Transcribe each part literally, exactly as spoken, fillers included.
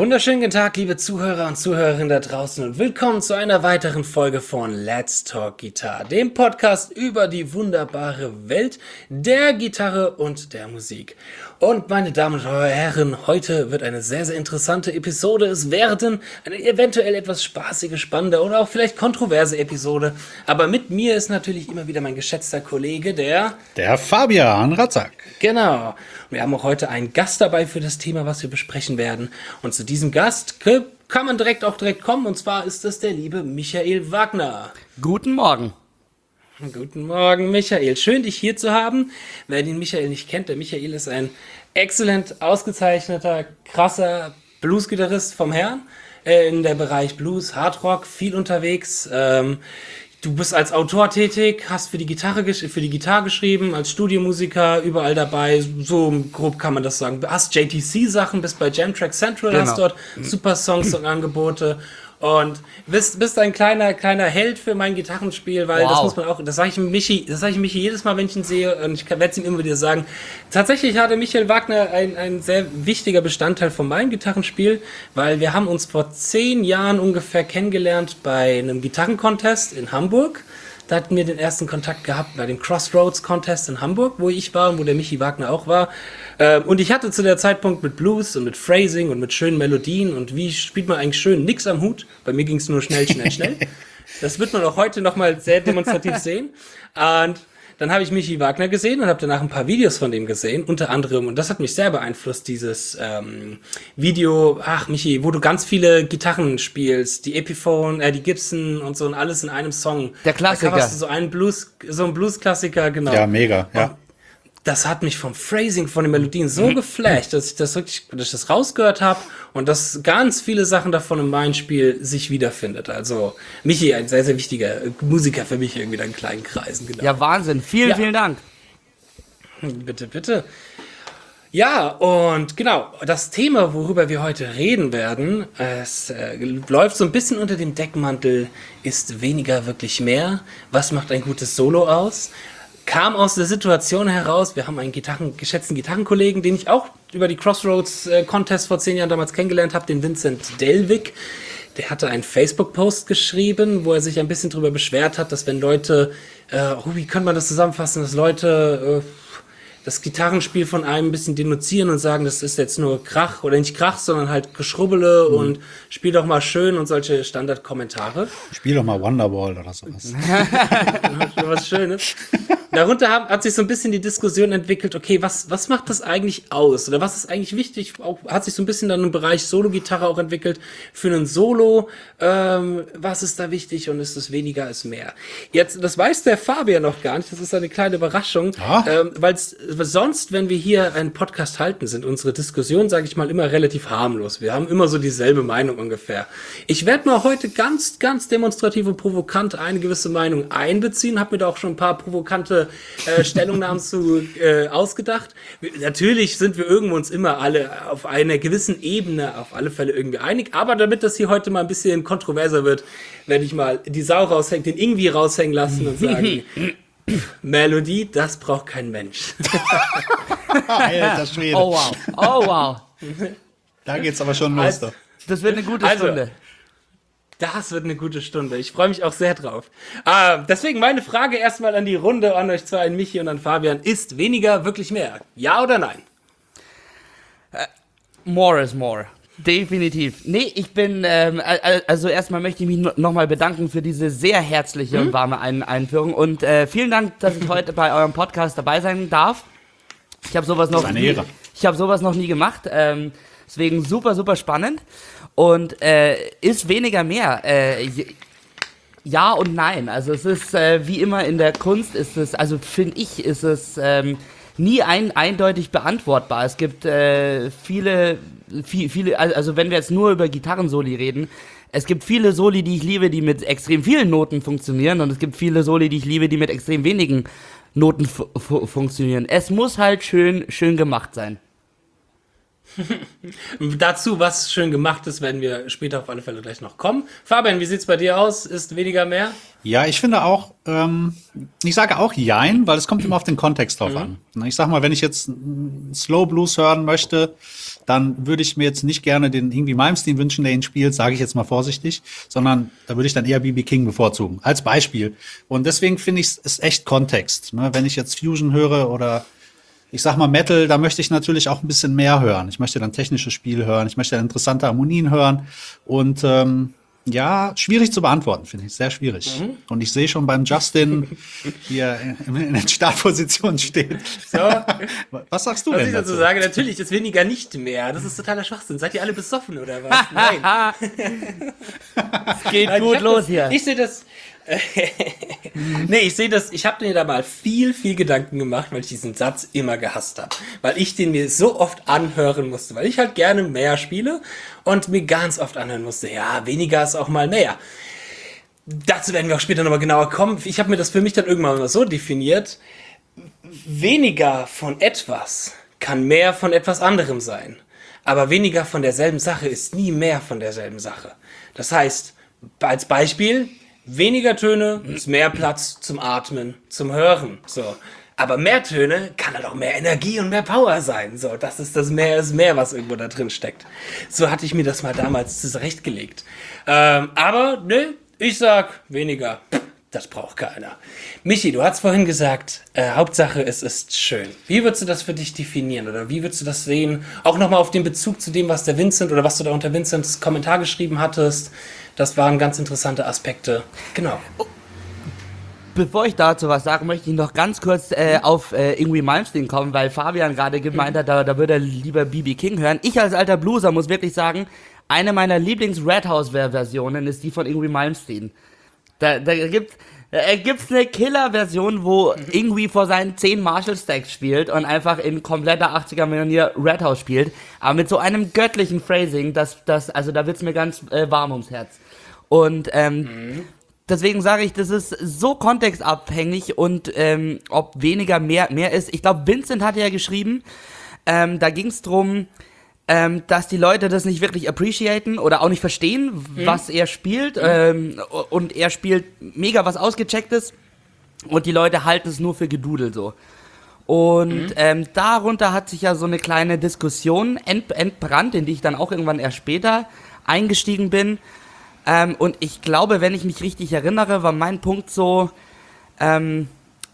Wunderschönen guten Tag, liebe Zuhörer und Zuhörerinnen da draußen und willkommen zu einer weiteren Folge von Let's Talk Guitar, dem Podcast über die wunderbare Welt der Gitarre und der Musik. Und meine Damen und Herren, heute wird eine sehr, sehr interessante Episode. Es werden eine eventuell etwas spaßige, spannende oder auch vielleicht kontroverse Episode. Aber mit mir ist natürlich immer wieder mein geschätzter Kollege, der... Der Fabian Ratzak. Genau. Wir haben auch heute einen Gast dabei für das Thema, was wir besprechen werden. Und zu diesem Gast kann man direkt auch direkt kommen. Und zwar ist das der liebe Michael Wagner. Guten Morgen. Guten Morgen, Michael. Schön, dich hier zu haben. Wer den Michael nicht kennt, der Michael ist ein exzellent ausgezeichneter, krasser Blues-Gitarrist vom Herrn. Äh, in der Bereich Blues, Hardrock, viel unterwegs. Ähm, Du bist als Autor tätig, hast für die Gitarre gesch- für die Gitarre geschrieben, als Studiomusiker überall dabei, so grob kann man das sagen. Du hast J T C-Sachen, bist bei Jam Track Central, Genau. hast dort super Songs und Angebote und bist bist ein kleiner kleiner Held für mein Gitarrenspiel, weil Wow. das muss man auch, das sage ich Michi, das sage ich Michi jedes Mal, wenn ich ihn sehe und ich werde es ihm immer wieder sagen. Tatsächlich hatte Michael Wagner ein ein sehr wichtiger Bestandteil von meinem Gitarrenspiel, weil wir haben uns vor zehn Jahren ungefähr kennengelernt bei einem Gitarrencontest in Hamburg. Da hatten wir den ersten Kontakt gehabt bei dem Crossroads Contest in Hamburg, wo ich war und wo der Michi Wagner auch war. Ähm, und ich hatte zu der Zeitpunkt mit Blues und mit Phrasing und mit schönen Melodien und wie spielt man eigentlich schön nix am Hut. Bei mir ging es nur schnell, schnell, schnell. Das wird man auch heute nochmal sehr demonstrativ sehen. Und dann habe ich Michi Wagner gesehen und habe danach ein paar Videos von dem gesehen, unter anderem, und das hat mich sehr beeinflusst, dieses ähm, Video, ach Michi, wo du ganz viele Gitarren spielst, die Epiphone, äh, die Gibson und so und alles in einem Song. Der Klassiker. Da coverst du so einen Blues, so einen Blues-Klassiker, genau. Ja, mega, ja. Das hat mich vom Phrasing, von den Melodien so geflasht, dass ich das wirklich, dass ich das rausgehört habe und dass ganz viele Sachen davon in meinem Spiel sich wiederfindet. Also Michi, ein sehr, sehr wichtiger Musiker für mich irgendwie in kleinen Kreisen. Genau. Ja, Wahnsinn. Vielen, Ja. vielen Dank. Bitte, bitte. Ja, und genau, das Thema, worüber wir heute reden werden, es äh, läuft so ein bisschen unter dem Deckmantel, ist weniger wirklich mehr. Was macht ein gutes Solo aus? Kam aus der Situation heraus, wir haben einen Gitarren, geschätzten Gitarrenkollegen, den ich auch über die Crossroads äh, Contest vor zehn Jahren damals kennengelernt habe, den Vincent Delvig. Der hatte einen Facebook-Post geschrieben, wo er sich ein bisschen drüber beschwert hat, dass wenn Leute, äh, oh, wie könnte man das zusammenfassen, dass Leute äh, das Gitarrenspiel von einem ein bisschen denunzieren und sagen, das ist jetzt nur Krach oder nicht Krach, sondern halt Geschrubbele mhm. und spiel doch mal schön und solche Standardkommentare. Spiel doch mal Wonderwall oder sowas. Was Schönes. Darunter haben, hat sich so ein bisschen die Diskussion entwickelt, okay, was, was macht das eigentlich aus? Oder was ist eigentlich wichtig? Auch, hat sich so ein bisschen dann im Bereich Solo-Gitarre auch entwickelt. Für einen Solo, ähm, was ist da wichtig und ist es weniger ist mehr? Jetzt, das weiß der Fabian noch gar nicht, das ist eine kleine Überraschung, Ah. ähm, weil sonst, wenn wir hier einen Podcast halten, sind unsere Diskussionen, sage ich mal, immer relativ harmlos. Wir haben immer so dieselbe Meinung ungefähr. Ich werde mal heute ganz, ganz demonstrativ und provokant eine gewisse Meinung einbeziehen, habe mir da auch schon ein paar provokante äh, Stellungnahmen zu äh, ausgedacht. Wir, natürlich sind wir irgendwo uns immer alle auf einer gewissen Ebene auf alle Fälle irgendwie einig, aber damit das hier heute mal ein bisschen kontroverser wird, werde ich mal die Sau raushängen, den irgendwie raushängen lassen und sagen, Melodie, das braucht kein Mensch. Alter Schwede. Oh wow. Oh wow. Da geht's aber schon los. Also- Doch. Das wird eine gute Also, Stunde. Das wird eine gute Stunde. Ich freue mich auch sehr drauf. Ah, deswegen meine Frage erstmal an die Runde, an euch zwei, an Michi und an Fabian. Ist weniger wirklich mehr? Ja oder nein? More is more. Definitiv. Nee, ich bin, ähm, al- also erstmal möchte ich mich no- nochmal bedanken für diese sehr herzliche und warme Ein- Einführung und äh, vielen Dank, dass ich heute bei eurem Podcast dabei sein darf. Ich habe sowas noch Das ist eine nie, Ehre. ich habe sowas noch nie gemacht, ähm, deswegen super, super spannend und äh, ist weniger mehr. Äh, j- ja und nein. Also es ist äh, wie immer in der Kunst ist es, also finde ich, ist es ähm, nie ein, eindeutig beantwortbar. Es gibt äh, viele, viel, viele, also wenn wir jetzt nur über Gitarrensoli reden, es gibt viele Soli, die ich liebe, die mit extrem vielen Noten funktionieren und es gibt viele Soli, die ich liebe, die mit extrem wenigen Noten fu- fu- funktionieren. Es muss halt schön, schön gemacht sein. Dazu, was schön gemacht ist, werden wir später auf alle Fälle gleich noch kommen. Fabian, wie sieht's bei dir aus? Ist weniger mehr? Ja, ich finde auch, ähm, ich sage auch Jein, weil es kommt immer auf den Kontext drauf an. Ich sag mal, wenn ich jetzt einen Slow Blues hören möchte, dann würde ich mir jetzt nicht gerne den irgendwie Malmsteen wünschen, der ihn spielt, sage ich jetzt mal vorsichtig, sondern da würde ich dann eher B B King bevorzugen, als Beispiel. Und deswegen finde ich, es ist echt Kontext. Ne? Wenn ich jetzt Fusion höre oder ich sag mal Metal, da möchte ich natürlich auch ein bisschen mehr hören. Ich möchte dann technisches Spiel hören, ich möchte interessante Harmonien hören und ähm, ja, schwierig zu beantworten, finde ich, sehr schwierig. Mhm. Und ich sehe schon beim Justin, wie er in, in den Startpositionen steht. So. Was sagst du Was denn ich dazu dazu? sage, natürlich ist weniger nicht mehr. Das ist totaler Schwachsinn. Seid ihr alle besoffen oder was? Nein. Es geht Nein, gut ich los das, hier. Ich sehe das. Nee, ich sehe das, ich habe mir da mal viel, viel Gedanken gemacht, weil ich diesen Satz immer gehasst habe. Weil ich den mir so oft anhören musste, weil ich halt gerne mehr spiele und mir ganz oft anhören musste, ja, weniger ist auch mal mehr. Dazu werden wir auch später nochmal genauer kommen. Ich habe mir das für mich dann irgendwann mal so definiert, weniger von etwas kann mehr von etwas anderem sein. Aber weniger von derselben Sache ist nie mehr von derselben Sache. Das heißt, als Beispiel, weniger Töne ist mehr Platz zum Atmen, zum Hören. So. Aber mehr Töne kann halt auch mehr Energie und mehr Power sein. So, das ist das Mehr ist mehr, was irgendwo da drin steckt. So hatte ich mir das mal damals zurechtgelegt. Ähm, aber, ne, ich sag weniger. Das braucht keiner. Michi, du hast vorhin gesagt, äh, Hauptsache es ist schön. Wie würdest du das für dich definieren? Oder wie würdest du das sehen? Auch nochmal auf den Bezug zu dem, was der Vincent oder was du da unter Vincents Kommentar geschrieben hattest. Das waren ganz interessante Aspekte. Genau. Bevor ich dazu was sage, möchte ich noch ganz kurz äh, auf äh, Ingrid Malmsteen kommen, weil Fabian gerade gemeint hat, da, da würde er lieber B B King hören. Ich als alter Blueser muss wirklich sagen, eine meiner Lieblings-Red House-Versionen ist die von Ingrid Malmsteen. Da, da gibt's, da gibt's eine Killer-Version, wo Ingrid vor seinen zehn Marshall-Stacks spielt und einfach in kompletter achtziger-Manier Red House spielt, aber mit so einem göttlichen Phrasing, dass das, also da wird's mir ganz äh, warm ums Herz. Und ähm, mhm. deswegen sage ich, das ist so kontextabhängig und ähm, ob weniger mehr mehr ist. Ich glaube, Vincent hatte ja geschrieben, ähm, da ging's drum, ähm, dass die Leute das nicht wirklich appreciaten oder auch nicht verstehen, mhm. was er spielt. Mhm. Ähm, und er spielt mega was Ausgechecktes und die Leute halten es nur für Gedudel so. Und mhm. ähm, darunter hat sich ja so eine kleine Diskussion ent- entbrannt, in die ich dann auch irgendwann erst später eingestiegen bin. Ähm, und ich glaube, wenn ich mich richtig erinnere, war mein Punkt so, ähm,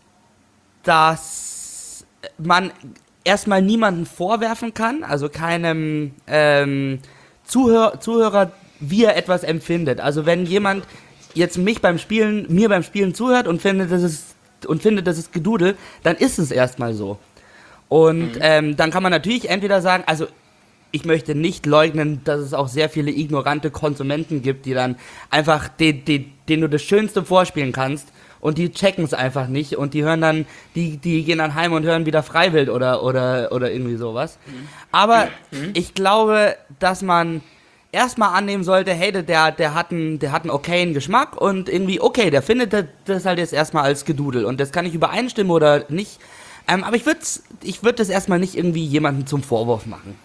dass man erstmal niemanden vorwerfen kann, also keinem ähm, Zuhör- Zuhörer, wie er etwas empfindet. Also wenn jemand jetzt mich beim Spielen, mir beim Spielen zuhört und findet, das ist, und findet, das ist Gedudel, dann ist es erstmal so. Und mhm. ähm, dann kann man natürlich entweder sagen, also ich möchte nicht leugnen, dass es auch sehr viele ignorante Konsumenten gibt, die dann einfach, den, den, denen du das Schönste vorspielen kannst und die checken es einfach nicht und die hören dann, die, die gehen dann heim und hören wieder Freiwild oder, oder, oder irgendwie sowas. Mhm. Aber mhm. ich glaube, dass man erstmal annehmen sollte, hey, der, der, hat einen, der hat einen okayen Geschmack und irgendwie, okay, der findet das halt jetzt erstmal als Gedudel und das kann ich übereinstimmen oder nicht. Ähm, aber ich würde ich würd das erstmal nicht irgendwie jemandem zum Vorwurf machen.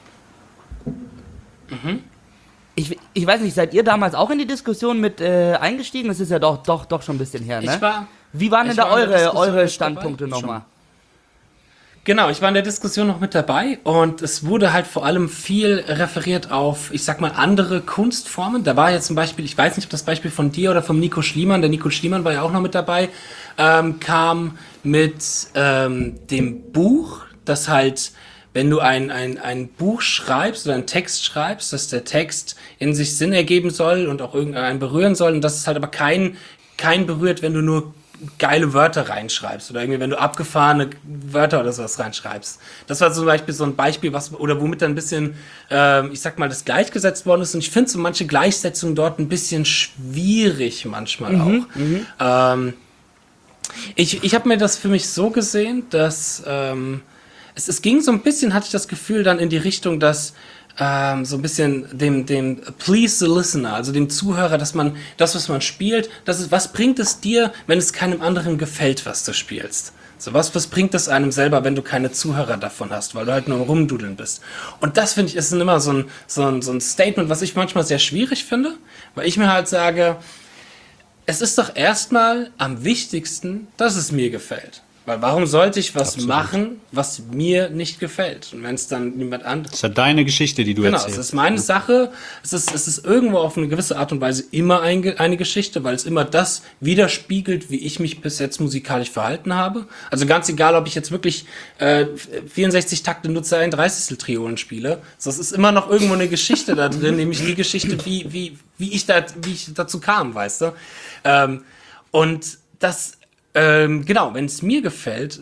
Mhm. Ich, ich weiß nicht, seid ihr damals auch in die Diskussion mit äh, eingestiegen? Das ist ja doch, doch, doch schon ein bisschen her, ne? Ich war, Wie waren denn da war eure, eure Standpunkte nochmal? Genau, ich war in der Diskussion noch mit dabei und es wurde halt vor allem viel referiert auf, ich sag mal, andere Kunstformen. Da war ja zum Beispiel, ich weiß nicht, ob das Beispiel von dir oder vom Nico Schliemann, der Nico Schliemann war ja auch noch mit dabei, ähm, kam mit ähm, dem Buch, das halt, wenn du ein, ein, ein Buch schreibst oder einen Text schreibst, dass der Text in sich Sinn ergeben soll und auch irgendeinen berühren soll und dass es halt aber kein, kein berührt, wenn du nur geile Wörter reinschreibst oder irgendwie, wenn du abgefahrene Wörter oder sowas reinschreibst. Das war zum Beispiel so ein Beispiel, was, oder womit dann ein bisschen, äh, ich sag mal, das gleichgesetzt worden ist und ich finde so manche Gleichsetzungen dort ein bisschen schwierig manchmal mhm, auch. Mhm. Ähm, ich ich habe mir das für mich so gesehen, dass ähm, es, es ging so ein bisschen, hatte ich das Gefühl, dann in die Richtung, dass ähm, so ein bisschen dem, dem Please the Listener, also dem Zuhörer, dass man das, was man spielt, das ist, was bringt es dir, wenn es keinem anderen gefällt, was du spielst? So was, was bringt es einem selber, wenn du keine Zuhörer davon hast, weil du halt nur am Rumdudeln bist. Und das, finde ich, ist immer so ein, so, ein, so ein Statement, was ich manchmal sehr schwierig finde, weil ich mir halt sage, es ist doch erstmal am wichtigsten, dass es mir gefällt. Weil warum sollte ich was Absolut. machen, was mir nicht gefällt? Und wenn es dann niemand anderes... Das ist ja deine Geschichte, die du Genau, erzählst. es ist meine Sache. Es ist, es ist irgendwo auf eine gewisse Art und Weise immer ein, eine Geschichte, weil es immer das widerspiegelt, wie ich mich bis jetzt musikalisch verhalten habe. Also ganz egal, ob ich jetzt wirklich äh, vierundsechzig Takte nutze, ein Dreißigstel-Triolen spiele. So, es ist immer noch irgendwo eine Geschichte da drin, nämlich die Geschichte, wie, wie, wie, ich da, wie ich dazu kam, weißt du? Ähm, und das... Ähm, genau, wenn es mir gefällt,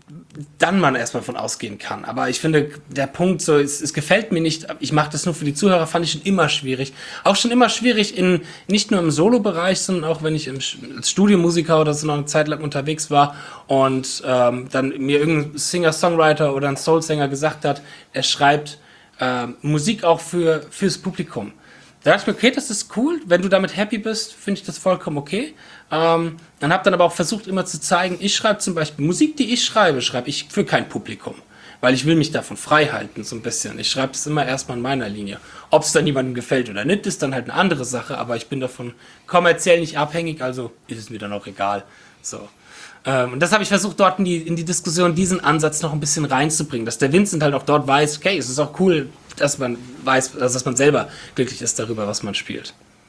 dann man erstmal von ausgehen kann. Aber ich finde, der Punkt, so, es, es gefällt mir nicht, ich mache das nur für die Zuhörer, fand ich schon immer schwierig. Auch schon immer schwierig, in nicht nur im Solo-Bereich, sondern auch wenn ich im, als Studiomusiker oder so noch eine Zeit lang unterwegs war und ähm, dann mir irgendein Singer-Songwriter oder ein Soul-Sänger gesagt hat, er schreibt ähm, Musik auch für fürs Publikum. Da dachte ich mir, okay, das ist cool, wenn du damit happy bist, finde ich das vollkommen okay. Ähm, dann habe dann aber auch versucht, immer zu zeigen, ich schreibe zum Beispiel Musik, die ich schreibe, schreibe ich für kein Publikum. Weil ich will mich davon frei halten, so ein bisschen. Ich schreibe es immer erstmal in meiner Linie. Ob es dann jemandem gefällt oder nicht, ist dann halt eine andere Sache, aber ich bin davon kommerziell nicht abhängig, also ist es mir dann auch egal. So. Ähm, und das habe ich versucht, dort in die, in die Diskussion diesen Ansatz noch ein bisschen reinzubringen, dass der Vincent halt auch dort weiß, okay, es ist auch cool, dass man weiß, also dass man selber glücklich ist darüber, was man spielt.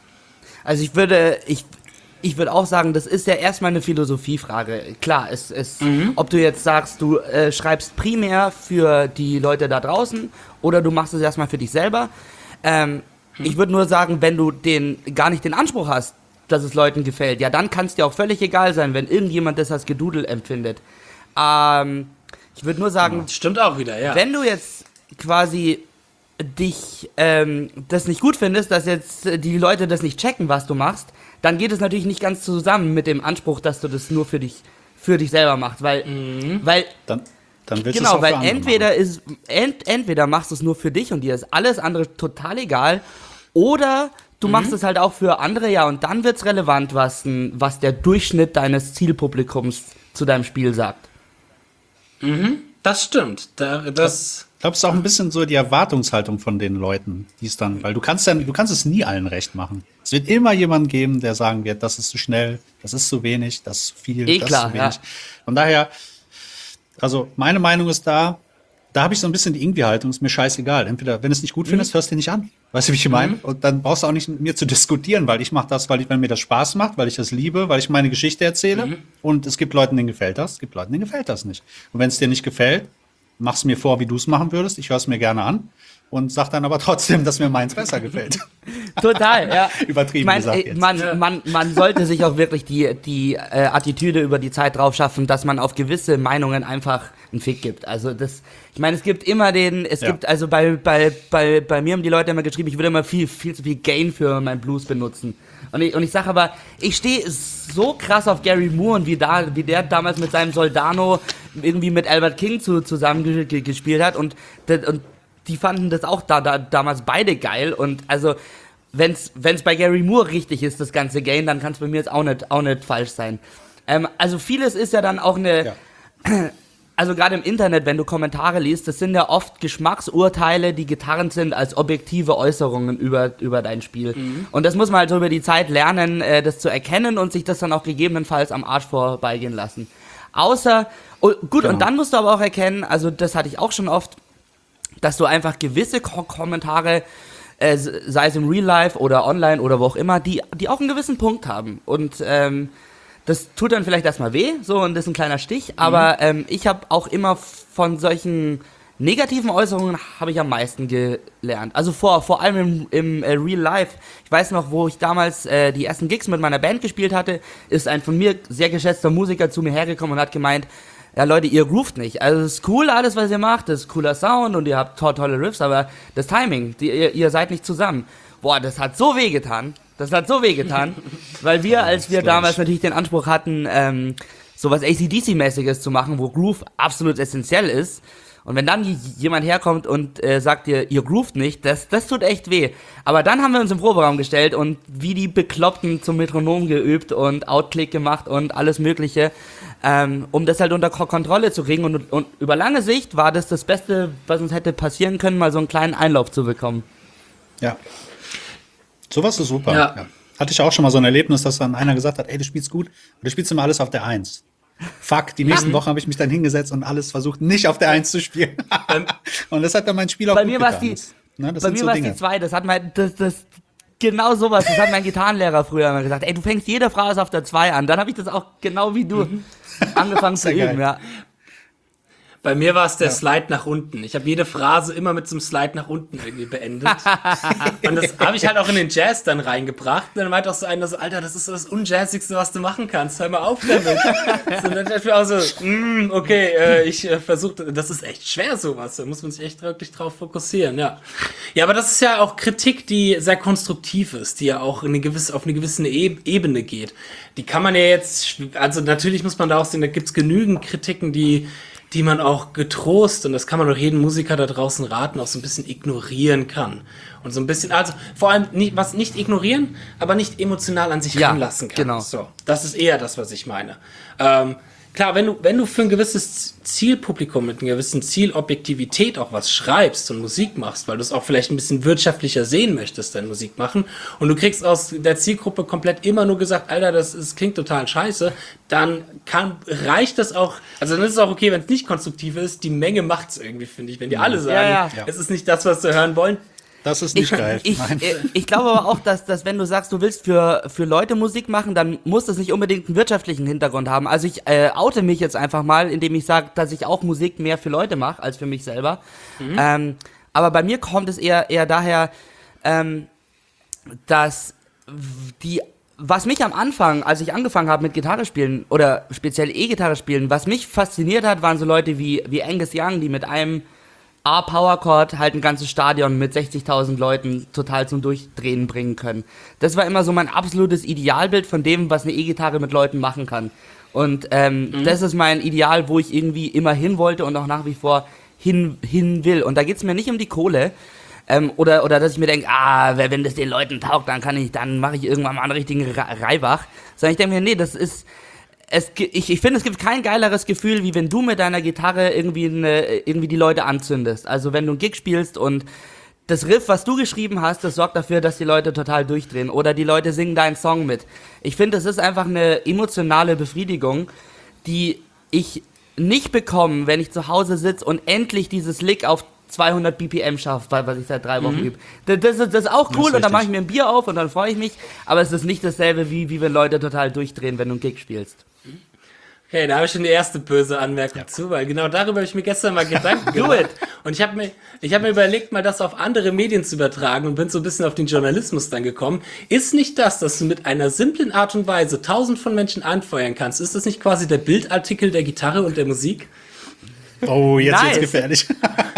Also ich würde, ich, ich würde auch sagen, das ist ja erstmal eine Philosophiefrage. Klar, es ist, mhm. ob du jetzt sagst, du äh, schreibst primär für die Leute da draußen oder du machst es erstmal für dich selber. Ähm, mhm. Ich würde nur sagen, wenn du den gar nicht den Anspruch hast, dass es Leuten gefällt, ja, dann kann es dir auch völlig egal sein, wenn irgendjemand das als Gedudel empfindet. Ähm, ich würde nur sagen, stimmt auch wieder, ja. Wenn du jetzt quasi dich ähm, das nicht gut findest, dass jetzt die Leute das nicht checken, was du machst, dann geht es natürlich nicht ganz zusammen mit dem Anspruch, dass du das nur für dich für dich selber machst, weil mhm. weil dann, dann willst genau, es auch weil für andere entweder machen. ist ent, entweder machst du es nur für dich und dir ist alles andere total egal, oder du mhm. machst es halt auch für andere, ja, und dann wird's relevant, was was der Durchschnitt deines Zielpublikums zu deinem Spiel sagt. Mhm. Das stimmt. Da, das Ich glaube, es ist auch ein bisschen so die Erwartungshaltung von den Leuten, die es dann, weil du kannst ja, du kannst es nie allen recht machen. Es wird immer jemanden geben, der sagen wird, das ist zu schnell, das ist zu wenig, das ist zu viel, eh das klar, ist zu wenig. Ja. Von daher, also meine Meinung ist da, da habe ich so ein bisschen die Irgendwie-Haltung, ist mir scheißegal. Entweder, wenn du es nicht gut findest, mhm. hörst du dir nicht an. Weißt du, wie ich meine? Mhm. Und dann brauchst du auch nicht mit mir zu diskutieren, weil ich mache das, weil, ich, weil mir das Spaß macht, weil ich das liebe, weil ich meine Geschichte erzähle. Mhm. Und es gibt Leuten, denen gefällt das, es gibt Leuten, denen gefällt das nicht. Und wenn es dir nicht gefällt, mach's mir vor, wie du es machen würdest. Ich höre es mir gerne an und sag dann aber trotzdem, dass mir meins besser gefällt. Total, ja. Übertrieben ich mein, gesagt ey, jetzt. Man, man, man sollte sich auch wirklich die, die äh, Attitüde über die Zeit drauf schaffen, dass man auf gewisse Meinungen einfach einen Fick gibt. Also das, ich meine, es gibt immer den, es ja. gibt, also bei, bei, bei, bei mir haben die Leute immer geschrieben, ich würde immer viel, viel zu viel Gain für meinen Blues benutzen. Und ich, und ich sage aber, ich stehe so krass auf Gary Moore und wie, da, wie der damals mit seinem Soldano irgendwie mit Albert King zu, zusammen ge, ge, gespielt hat und, und die fanden das auch da, da damals beide geil und also wenn's, wenn's bei Gary Moore richtig ist, das ganze Gain, dann kann es bei mir jetzt auch nicht, auch nicht falsch sein. Ähm, also vieles ist ja dann auch eine... Ja. Also gerade im Internet, wenn du Kommentare liest, das sind ja oft Geschmacksurteile, die getarnt sind als objektive Äußerungen über, über dein Spiel. Mhm. Und das muss man halt so über die Zeit lernen, äh, das zu erkennen und sich das dann auch gegebenenfalls am Arsch vorbeigehen lassen. Außer, oh, gut, genau. Und dann musst du aber auch erkennen, also das hatte ich auch schon oft, dass du einfach gewisse Ko- Kommentare, äh, sei es im Real Life oder online oder wo auch immer, die, die auch einen gewissen Punkt haben. Und ähm, das tut dann vielleicht erstmal weh, so, und das ist ein kleiner Stich, aber mhm. ähm, ich habe auch immer von solchen negativen Äußerungen habe ich am meisten gelernt. Also vor, vor allem im, im äh, Real Life. Ich weiß noch, wo ich damals äh, die ersten Gigs mit meiner Band gespielt hatte, ist ein von mir sehr geschätzter Musiker zu mir hergekommen und hat gemeint, ja Leute, ihr groovt nicht. Also es ist cool alles, was ihr macht, das ist cooler Sound und ihr habt to- tolle Riffs, aber das Timing, die, ihr, ihr seid nicht zusammen. Boah, das hat so weh getan. Das hat so weh getan, weil wir, als wir damals natürlich den Anspruch hatten, ähm, sowas A C D C-mäßiges zu machen, wo Groove absolut essentiell ist, Und wenn dann j- jemand herkommt und äh, sagt dir, ihr groovt nicht, das, das tut echt weh. Aber dann haben wir uns im Proberaum gestellt und wie die Bekloppten zum Metronom geübt und Outklick gemacht und alles Mögliche, ähm, um das halt unter Ko- Kontrolle zu kriegen. Und, und über lange Sicht war das das Beste, was uns hätte passieren können, mal so einen kleinen Einlauf zu bekommen. Ja. Sowas ist super. Ja. Ja. Hatte ich auch schon mal so ein Erlebnis, dass dann einer gesagt hat, ey, du spielst gut, aber du spielst immer alles auf der Eins. Fuck, die nächsten Wochen habe ich mich dann hingesetzt und alles versucht, nicht auf der Eins zu spielen. Und das hat dann mein Spiel auch Bei gut mir war es getan. die, Ne, das bei sind mir so war es Dinge. die zwei, das hat mein, das, das, genau sowas, das hat mein Gitarrenlehrer früher immer gesagt, ey, du fängst jede Phrase auf der zwei an, dann habe ich das auch genau wie du angefangen zu Sehr üben, geil. ja. Bei mir war es der Slide nach unten. Ich habe jede Phrase immer mit so einem Slide nach unten irgendwie beendet. Und das habe ich halt auch in den Jazz dann reingebracht. Und dann meinte auch so einer so, Alter, das ist so das Unjazzigste, was du machen kannst. Hör mal auf damit. So, und dann dachte ich mir auch so, mm, okay, äh, ich äh, versuche, das ist echt schwer sowas. Da muss man sich echt wirklich drauf fokussieren, ja. Ja, aber das ist ja auch Kritik, die sehr konstruktiv ist, die ja auch eine gewisse, auf eine gewisse E- Ebene geht. Die kann man ja jetzt, also natürlich muss man da auch sehen, da gibt's genügend Kritiken, die die man auch getrost, und das kann man doch jedem Musiker da draußen raten, auch so ein bisschen ignorieren kann. Und so ein bisschen, also vor allem nicht, was nicht ignorieren, aber nicht emotional an sich Ja, ranlassen kann. genau. So, das ist eher das, was ich meine. Ähm, klar, wenn du, wenn du für ein gewisses Zielpublikum mit einer gewissen Zielobjektivität auch was schreibst und Musik machst, weil du es auch vielleicht ein bisschen wirtschaftlicher sehen möchtest, deine Musik machen, und du kriegst aus der Zielgruppe komplett immer nur gesagt, Alter, das, ist, klingt total scheiße, dann kann, reicht das auch, also dann ist es auch okay, wenn es nicht konstruktiv ist, die Menge macht's irgendwie, finde ich, wenn die alle sagen, Ja, ja. es ist nicht das, was sie hören wollen. Das ist nicht Ich, geil. ich, Nein. äh, ich glaube aber auch, dass, dass wenn du sagst, du willst für, für Leute Musik machen, dann muss das nicht unbedingt einen wirtschaftlichen Hintergrund haben. Also ich äh, oute mich jetzt einfach mal, indem ich sage, dass ich auch Musik mehr für Leute mache, als für mich selber. Mhm. Ähm, aber bei mir kommt es eher, eher daher, ähm, dass die, was mich am Anfang, als ich angefangen habe mit Gitarre spielen, oder speziell E-Gitarre spielen, was mich fasziniert hat, waren so Leute wie, wie Angus Young, die mit einem A-Power-Chord halt ein ganzes Stadion mit sechzigtausend Leuten total zum Durchdrehen bringen können. Das war immer so mein absolutes Idealbild von dem, was eine E-Gitarre mit Leuten machen kann. Und ähm, mhm. das ist mein Ideal, wo ich irgendwie immer hin wollte und auch nach wie vor hin, hin will. Und da geht's mir nicht um die Kohle, ähm, oder, oder dass ich mir denke, ah, wenn das den Leuten taugt, dann kann ich, dann mache ich irgendwann mal einen richtigen Reibach. Sondern ich denke mir, nee, das ist, Es, ich, ich finde, es gibt kein geileres Gefühl, wie wenn du mit deiner Gitarre irgendwie, eine, irgendwie die Leute anzündest. Also wenn du einen Gig spielst und das Riff, was du geschrieben hast, das sorgt dafür, dass die Leute total durchdrehen. Oder die Leute singen deinen Song mit. Ich finde, das ist einfach eine emotionale Befriedigung, die ich nicht bekomme, wenn ich zu Hause sitze und endlich dieses Lick auf zweihundert B P M schafft, was ich seit drei Wochen Mhm. übe. Das, das, ist- das ist auch Das cool ist und dann richtig. mache ich mir ein Bier auf und dann freue ich mich, aber es ist nicht dasselbe, wie, wie wenn Leute total durchdrehen, wenn du einen Gig spielst. Okay, da habe ich schon die erste böse Anmerkung zu, weil genau darüber habe ich mir gestern mal Gedanken Do gemacht. it. Und ich habe mir, ich habe mir überlegt, mal das auf andere Medien zu übertragen und bin so ein bisschen auf den Journalismus dann gekommen. Ist nicht das, dass du mit einer simplen Art und Weise tausend von Menschen anfeuern kannst, ist das nicht quasi der Bildartikel der Gitarre und der Musik? Oh, jetzt Nice. wird's gefährlich.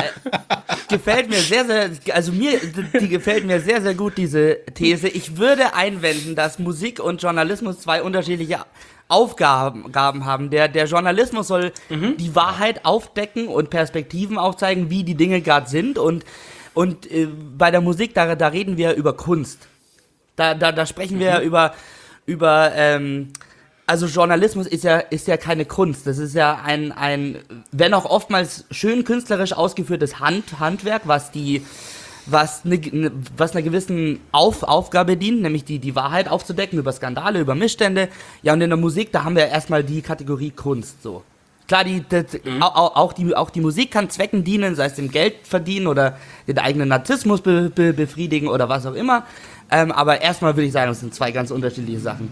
Gefällt mir sehr, sehr, also mir, die gefällt mir sehr, sehr gut, diese These. Ich würde einwenden, dass Musik und Journalismus zwei unterschiedliche Aufgaben Gaben haben. Der, der Journalismus soll die Wahrheit aufdecken und Perspektiven aufzeigen, wie die Dinge gerade sind. Und, und äh, bei der Musik, da, da reden wir über Kunst. Da, da, da sprechen wir über, über ähm, also Journalismus ist ja, ist ja keine Kunst. Das ist ja ein, ein, wenn auch oftmals schön künstlerisch ausgeführtes Hand, Handwerk, was die, was eine, ne, was einer gewissen Auf, Aufgabe dient, nämlich die, die Wahrheit aufzudecken über Skandale, über Missstände. Ja, und in der Musik, da haben wir erstmal die Kategorie Kunst, so. Klar, die, das, Mhm. auch, auch, die, auch die Musik kann Zwecken dienen, sei es dem Geld verdienen oder den eigenen Narzissmus be, be, befriedigen oder was auch immer. Ähm, aber erstmal würde ich sagen, das sind zwei ganz unterschiedliche Sachen.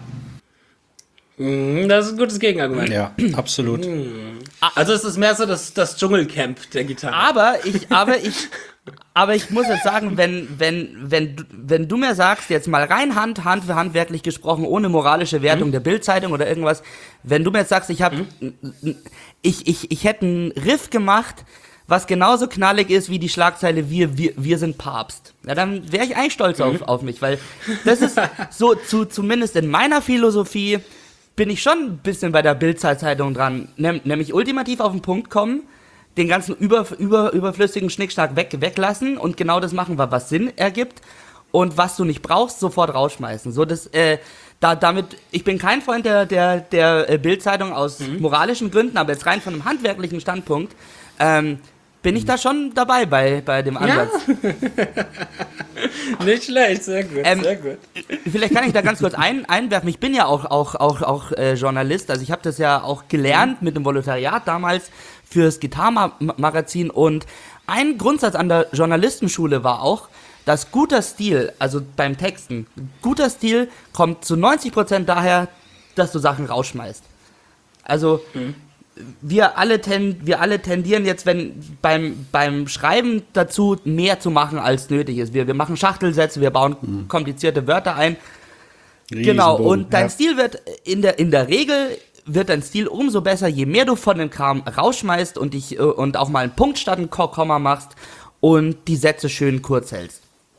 Mhm, das ist ein gutes Gegenargument. Ja, absolut. Also es ist mehr so das, das Dschungelcamp der Gitarre. Aber ich, aber ich, aber ich muss jetzt sagen, wenn, wenn, wenn, du- wenn du mir sagst, jetzt mal rein Hand, Hand für handwerklich gesprochen, ohne moralische Wertung der Bildzeitung oder irgendwas, wenn du mir jetzt sagst, ich habe, ich, ich, ich hätte einen Riff gemacht, was genauso knallig ist wie die Schlagzeile wir, wir, wir sind Papst. Ja, dann wäre ich eigentlich stolz auf, auf mich, weil das ist so, zu, zumindest in meiner Philosophie, bin ich schon ein bisschen bei der Bild-Zeitung dran, Nem, nämlich ultimativ auf den Punkt kommen, den ganzen über, über, überflüssigen Schnickschnack weg, weglassen und genau das machen, was Sinn ergibt und was du nicht brauchst, sofort rausschmeißen. So, das, äh, da, damit, ich bin kein Freund der, der, der Bildzeitung aus mhm. moralischen Gründen, aber jetzt rein von einem handwerklichen Standpunkt, ähm, bin ich da schon dabei bei, bei dem Ansatz. Ja. Nicht schlecht, sehr gut, ähm, sehr gut. Vielleicht kann ich da ganz kurz ein, einwerfen. Ich bin ja auch, auch, auch, auch äh, Journalist, also ich habe das ja auch gelernt mit dem Volontariat damals fürs Gitarrenmagazin und ein Grundsatz an der Journalistenschule war auch, dass guter Stil, also beim Texten, guter Stil kommt zu neunzig Prozent daher, dass du Sachen rausschmeißt. Also mhm. wir, alle ten, wir alle tendieren jetzt, wenn beim, beim Schreiben dazu, mehr zu machen, als nötig ist. Wir, wir machen Schachtelsätze, wir bauen mhm. komplizierte Wörter ein. Genau, und dein ja. Stil wird in der, in der Regel wird dein Stil umso besser, je mehr du von dem Kram rausschmeißt und, dich, und auch mal einen Punkt statt ein Komma machst und die Sätze schön kurz hältst.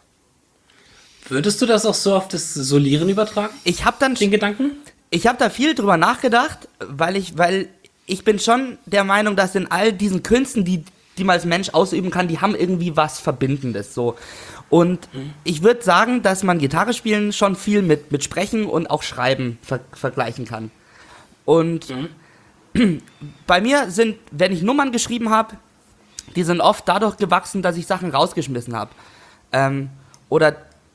Würdest du das auch so auf das Solieren übertragen? Ich habe dann den Gedanken? Ich habe da viel drüber nachgedacht, weil ich, weil ich bin schon der Meinung, dass in all diesen Künsten, die, die man als Mensch ausüben kann, die haben irgendwie was Verbindendes. So. Und mhm. ich würde sagen, dass man Gitarre spielen schon viel mit, mit Sprechen und auch Schreiben ver- vergleichen kann. Und mhm. bei mir sind, wenn ich Nummern geschrieben habe, die sind oft dadurch gewachsen, dass ich Sachen rausgeschmissen habe. Ähm, oder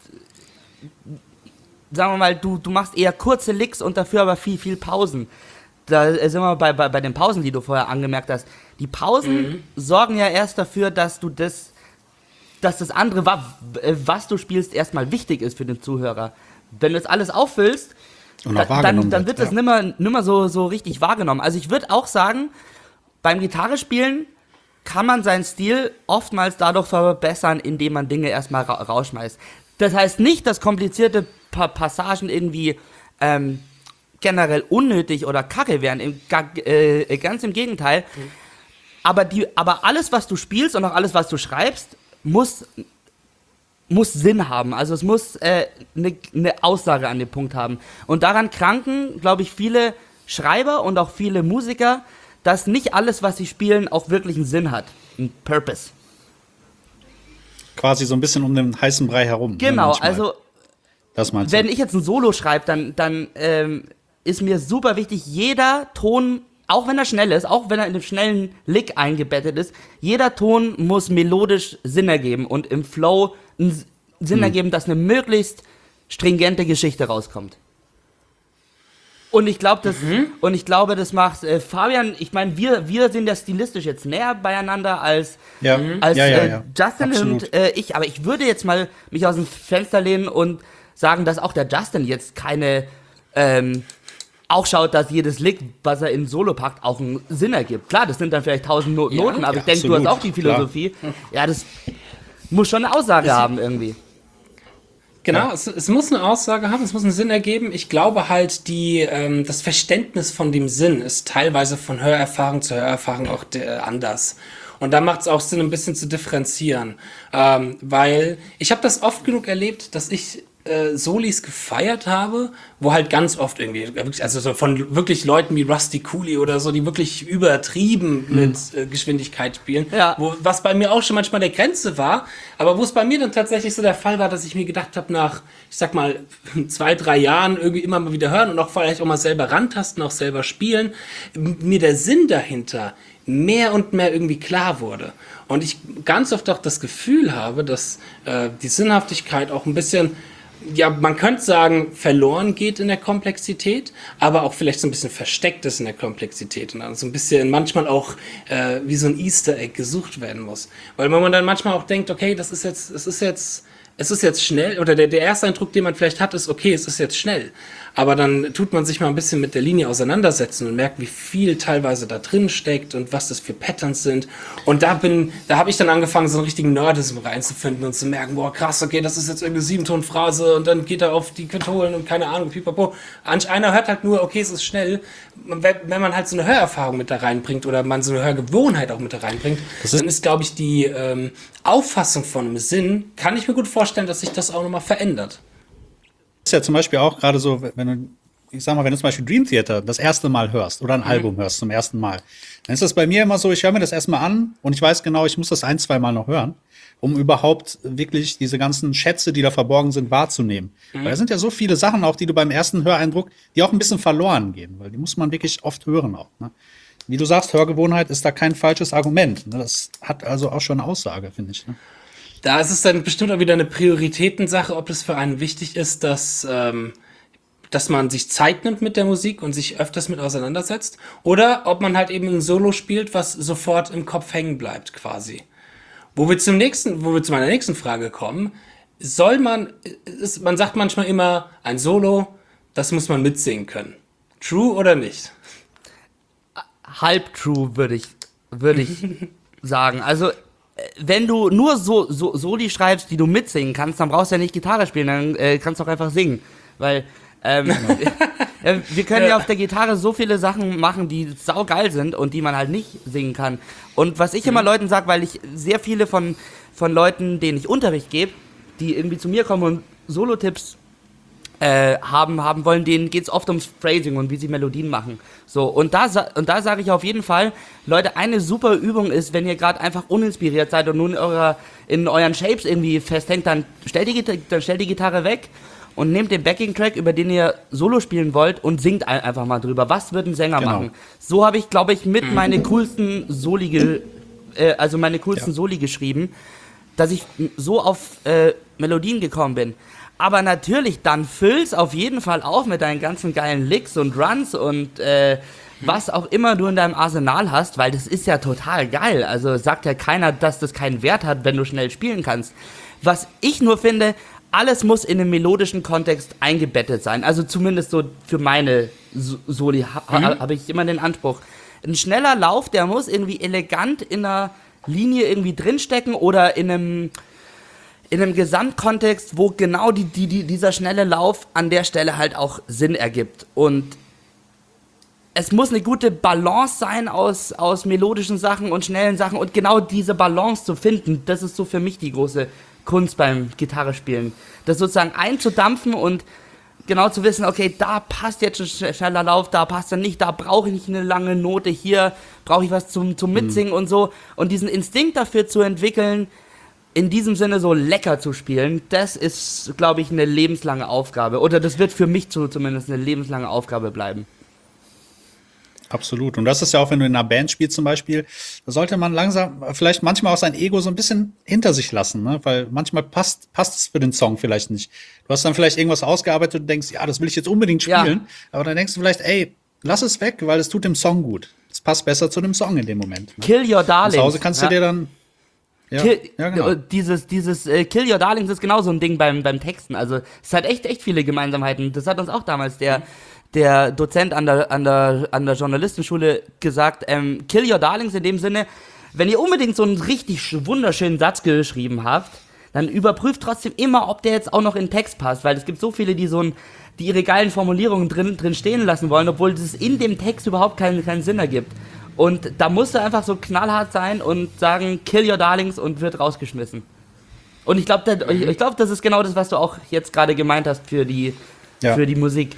sagen wir mal, du, du machst eher kurze Licks und dafür aber viel, viel Pausen. Da sind wir bei, bei, bei den Pausen, die du vorher angemerkt hast. Die Pausen mhm. sorgen ja erst dafür, dass du das, dass das andere, was du spielst, erstmal wichtig ist für den Zuhörer. Wenn du das alles auffüllst, und auch da, dann, dann wird das ja. nimmer, nimmer so, so richtig wahrgenommen. Also ich würde auch sagen, beim Gitarrespielen kann man seinen Stil oftmals dadurch verbessern, indem man Dinge erstmal ra- rausschmeißt. Das heißt nicht, dass komplizierte pa- Passagen irgendwie ähm, generell unnötig oder kacke wären. Im, äh, ganz im Gegenteil. Mhm. Aber, die, aber alles, was du spielst und auch alles, was du schreibst, muss, muss Sinn haben. Also es muss eine äh, ne, ne Aussage an dem Punkt haben. Und daran kranken, glaube ich, viele Schreiber und auch viele Musiker, dass nicht alles, was sie spielen, auch wirklich einen Sinn hat. Einen Purpose. Quasi so ein bisschen um den heißen Brei herum. Genau, ne, also das meinst wenn du? ich jetzt ein Solo schreibe, dann, dann ähm, ist mir super wichtig, jeder Ton, auch wenn er schnell ist, auch wenn er in einem schnellen Lick eingebettet ist, jeder Ton muss melodisch Sinn ergeben und im Flow einen Sinn hm. ergeben, dass eine möglichst stringente Geschichte rauskommt. Und ich glaube, das mhm. und ich glaube, das macht äh, Fabian. Ich meine, wir wir sind ja stilistisch jetzt näher beieinander als ja. als ja, ja, äh, ja. Justin Absolut. und äh, ich. Aber ich würde jetzt mal mich aus dem Fenster lehnen und sagen, dass auch der Justin jetzt keine ähm, auch schaut, dass jedes Lick, was er in Solo packt, auch einen Sinn ergibt. Klar, das sind dann vielleicht tausend no- ja, Noten, aber ja, ich denke, du hast auch die Philosophie. Klar. Ja, das muss schon eine Aussage das haben irgendwie. Genau, ja. es, es muss eine Aussage haben, es muss einen Sinn ergeben. Ich glaube halt, die, ähm, das Verständnis von dem Sinn ist teilweise von Hörerfahrung zu Hörerfahrung auch de- anders. Und da macht es auch Sinn, ein bisschen zu differenzieren. Ähm, weil ich habe das oft genug erlebt, dass ich äh, Solis gefeiert habe, wo halt ganz oft irgendwie, also so von wirklich Leuten wie Rusty Cooley oder so, die wirklich übertrieben mhm. mit äh, Geschwindigkeit spielen, ja. wo, was bei mir auch schon manchmal der Grenze war, aber wo es bei mir dann tatsächlich so der Fall war, dass ich mir gedacht habe, nach, ich sag mal, zwei, drei Jahren irgendwie immer mal wieder hören und auch vielleicht auch mal selber rantasten, auch selber spielen, mir der Sinn dahinter mehr und mehr irgendwie klar wurde. Und ich ganz oft auch das Gefühl habe, dass äh, die Sinnhaftigkeit auch ein bisschen, ja, man könnte sagen, verloren geht in der Komplexität, aber auch vielleicht so ein bisschen versteckt ist in der Komplexität und dann so ein bisschen manchmal auch äh, wie so ein Easter Egg gesucht werden muss. Weil wenn man dann manchmal auch denkt, okay, das ist jetzt, es ist jetzt, es ist jetzt schnell, oder der, der erste Eindruck, den man vielleicht hat, ist, okay, es ist jetzt schnell. Aber dann tut man sich mal ein bisschen mit der Linie auseinandersetzen und merkt, wie viel teilweise da drin steckt und was das für Patterns sind. Und da bin, da habe ich dann angefangen, so einen richtigen Nerdism reinzufinden und zu merken, boah, krass, okay, das ist jetzt irgendeine Siebentonphrase und dann geht er auf die Quintolen und keine Ahnung, pipapo. Einer hört halt nur, okay, es ist schnell. Wenn man halt so eine Hörerfahrung mit da reinbringt oder man so eine Hörgewohnheit auch mit da reinbringt, ist dann ist, glaube ich, die ähm, Auffassung von einem Sinn, kann ich mir gut vorstellen, dass sich das auch nochmal verändert. Ist ja zum Beispiel auch gerade so, wenn du ich sag mal, wenn du zum Beispiel Dream Theater das erste Mal hörst oder ein mhm. Album hörst zum ersten Mal, dann ist das bei mir immer so, ich höre mir das erstmal an und ich weiß genau, ich muss das ein, zwei Mal noch hören, um überhaupt wirklich diese ganzen Schätze, die da verborgen sind, wahrzunehmen. Mhm. Weil da sind ja so viele Sachen auch, die du beim ersten Höreindruck, die auch ein bisschen verloren gehen, weil die muss man wirklich oft hören auch. Ne? Wie du sagst, Hörgewohnheit ist da kein falsches Argument. Ne? Das hat also auch schon eine Aussage, finde ich. Ne? Da ist es dann bestimmt auch wieder eine Prioritätensache, ob es für einen wichtig ist, dass, ähm, dass man sich Zeit nimmt mit der Musik und sich öfters mit auseinandersetzt. Oder ob man halt eben ein Solo spielt, was sofort im Kopf hängen bleibt, quasi. Wo wir zum nächsten, wo wir zu meiner nächsten Frage kommen, soll man, ist, man sagt manchmal immer, ein Solo, das muss man mitsingen können. True oder nicht? Halb true, würde ich, würde ich sagen. Also, wenn du nur so, so Soli schreibst, die du mitsingen kannst, dann brauchst du ja nicht Gitarre spielen, dann äh, kannst du auch einfach singen. Weil, ähm, äh, wir können ja auf der Gitarre so viele Sachen machen, die saugeil sind und die man halt nicht singen kann. Und was ich immer Leuten sage, weil ich sehr viele von, von Leuten, denen ich Unterricht gebe, die irgendwie zu mir kommen und Solo-Tipps Äh, haben, haben wollen, denen geht es oft ums Phrasing und wie sie Melodien machen. So, und da, und da sage ich auf jeden Fall, Leute, eine super Übung ist, wenn ihr gerade einfach uninspiriert seid und nun in, eurer, in euren Shapes irgendwie festhängt, dann stellt, die, dann stellt die Gitarre weg und nehmt den Backing-Track, über den ihr Solo spielen wollt und singt ein, einfach mal drüber. Was wird ein Sänger genau. machen? So habe ich, glaube ich, mit meine coolsten Soli, ge, äh, also meine coolsten ja. Soli geschrieben, dass ich so auf äh, Melodien gekommen bin. Aber natürlich, dann füll's auf jeden Fall auf mit deinen ganzen geilen Licks und Runs und äh, was auch immer du in deinem Arsenal hast, weil das ist ja total geil. Also sagt ja keiner, dass das keinen Wert hat, wenn du schnell spielen kannst. Was ich nur finde, alles muss in einem melodischen Kontext eingebettet sein. Also zumindest so für meine Soli ha- mhm. habe ich immer den Anspruch. Ein schneller Lauf, der muss irgendwie elegant in einer Linie irgendwie drinstecken oder in einem... in einem Gesamtkontext, wo genau die, die, die, dieser schnelle Lauf an der Stelle halt auch Sinn ergibt. Und es muss eine gute Balance sein aus, aus melodischen Sachen und schnellen Sachen. Und genau diese Balance zu finden, das ist so für mich die große Kunst beim Gitarrespielen. Das sozusagen einzudampfen und genau zu wissen, okay, da passt jetzt ein schneller Lauf, da passt er nicht, da brauche ich nicht eine lange Note, hier brauche ich was zum, zum Mitsingen mhm. und so. Und diesen Instinkt dafür zu entwickeln, in diesem Sinne so lecker zu spielen, das ist, glaube ich, eine lebenslange Aufgabe. Oder das wird für mich zu, zumindest eine lebenslange Aufgabe bleiben. Absolut. Und das ist ja auch, wenn du in einer Band spielst zum Beispiel, da sollte man langsam, vielleicht manchmal auch sein Ego so ein bisschen hinter sich lassen, ne? Weil manchmal passt, passt es für den Song vielleicht nicht. Du hast dann vielleicht irgendwas ausgearbeitet und denkst, ja, das will ich jetzt unbedingt spielen. Ja. Aber dann denkst du vielleicht, ey, lass es weg, weil es tut dem Song gut. Es passt besser zu dem Song in dem Moment. Ne? Kill your darlings. Zu Hause kannst du ja. dir dann Ja, Kill, ja, genau. Dieses, dieses äh, Kill Your Darlings ist genau so ein Ding beim, beim Texten. Also es hat echt, echt viele Gemeinsamheiten. Das hat uns auch damals der, der Dozent an der, an der, an der Journalistenschule gesagt. Ähm, Kill Your Darlings in dem Sinne, wenn ihr unbedingt so einen richtig wunderschönen Satz geschrieben habt, dann überprüft trotzdem immer, ob der jetzt auch noch in den Text passt. Weil es gibt so viele, die so ein, die ihre geilen Formulierungen drin, drin stehen lassen wollen, obwohl das in dem Text überhaupt keinen, keinen Sinn ergibt. Und da musst du einfach so knallhart sein und sagen, kill your darlings und wird rausgeschmissen. Und ich glaube, ich, ich glaub, das ist genau das, was du auch jetzt gerade gemeint hast für die, ja. für die Musik.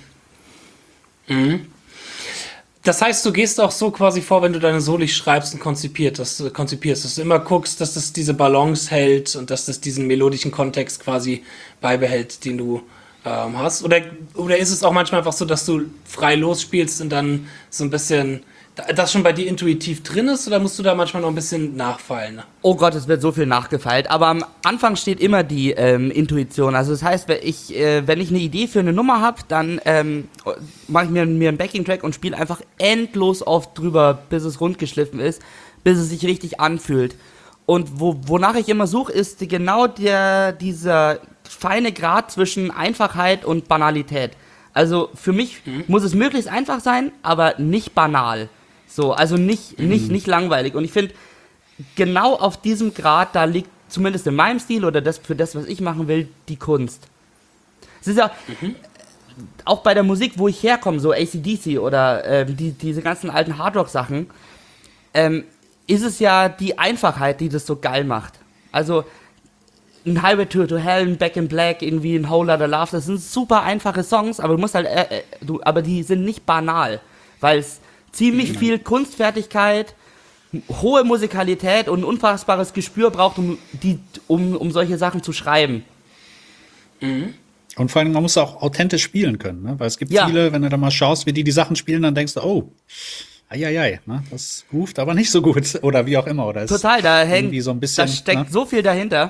Mhm. Das heißt, du gehst auch so quasi vor, wenn du deine Soli schreibst und konzipierst, dass du, konzipierst, dass du immer guckst, dass das diese Balance hält und dass das diesen melodischen Kontext quasi beibehält, den du ähm, hast. Oder, oder ist es auch manchmal einfach so, dass du frei losspielst und dann so ein bisschen das schon bei dir intuitiv drin ist, oder musst du da manchmal noch ein bisschen nachfallen? Oh Gott, es wird so viel nachgefeilt, aber am Anfang steht immer die ähm, Intuition. Also das heißt, wenn ich, äh, wenn ich eine Idee für eine Nummer habe, dann ähm, mache ich mir, mir einen Backing-Track und spiele einfach endlos oft drüber, bis es rund geschliffen ist, bis es sich richtig anfühlt. Und wo, wonach ich immer suche, ist genau der, dieser feine Grad zwischen Einfachheit und Banalität. Also für mich mhm. muss es möglichst einfach sein, aber nicht banal. So, also nicht, mhm. nicht, nicht langweilig. Und ich finde, genau auf diesem Grad, da liegt zumindest in meinem Stil oder das für das, was ich machen will, die Kunst. Es ist ja mhm. auch bei der Musik, wo ich herkomme, so A C D C oder ähm, die, diese ganzen alten Hardrock-Sachen, ähm, ist es ja die Einfachheit, die das so geil macht. Also ein Highway to, to Hell, ein Back in Black, irgendwie ein Whole Lotta Love, das sind super einfache Songs, aber du musst halt, äh, äh, du, aber die sind nicht banal, weil es ziemlich mhm. viel Kunstfertigkeit, hohe Musikalität und ein unfassbares Gespür braucht, um, die, um, um solche Sachen zu schreiben. Mhm. Und vor allem, man muss auch authentisch spielen können, ne? Weil es gibt ja. viele, wenn du da mal schaust, wie die die Sachen spielen, dann denkst du, oh, eieiei, ne? Das groovt aber nicht so gut oder wie auch immer. Oder total, da hängt, so ein bisschen, da steckt ne? so viel dahinter.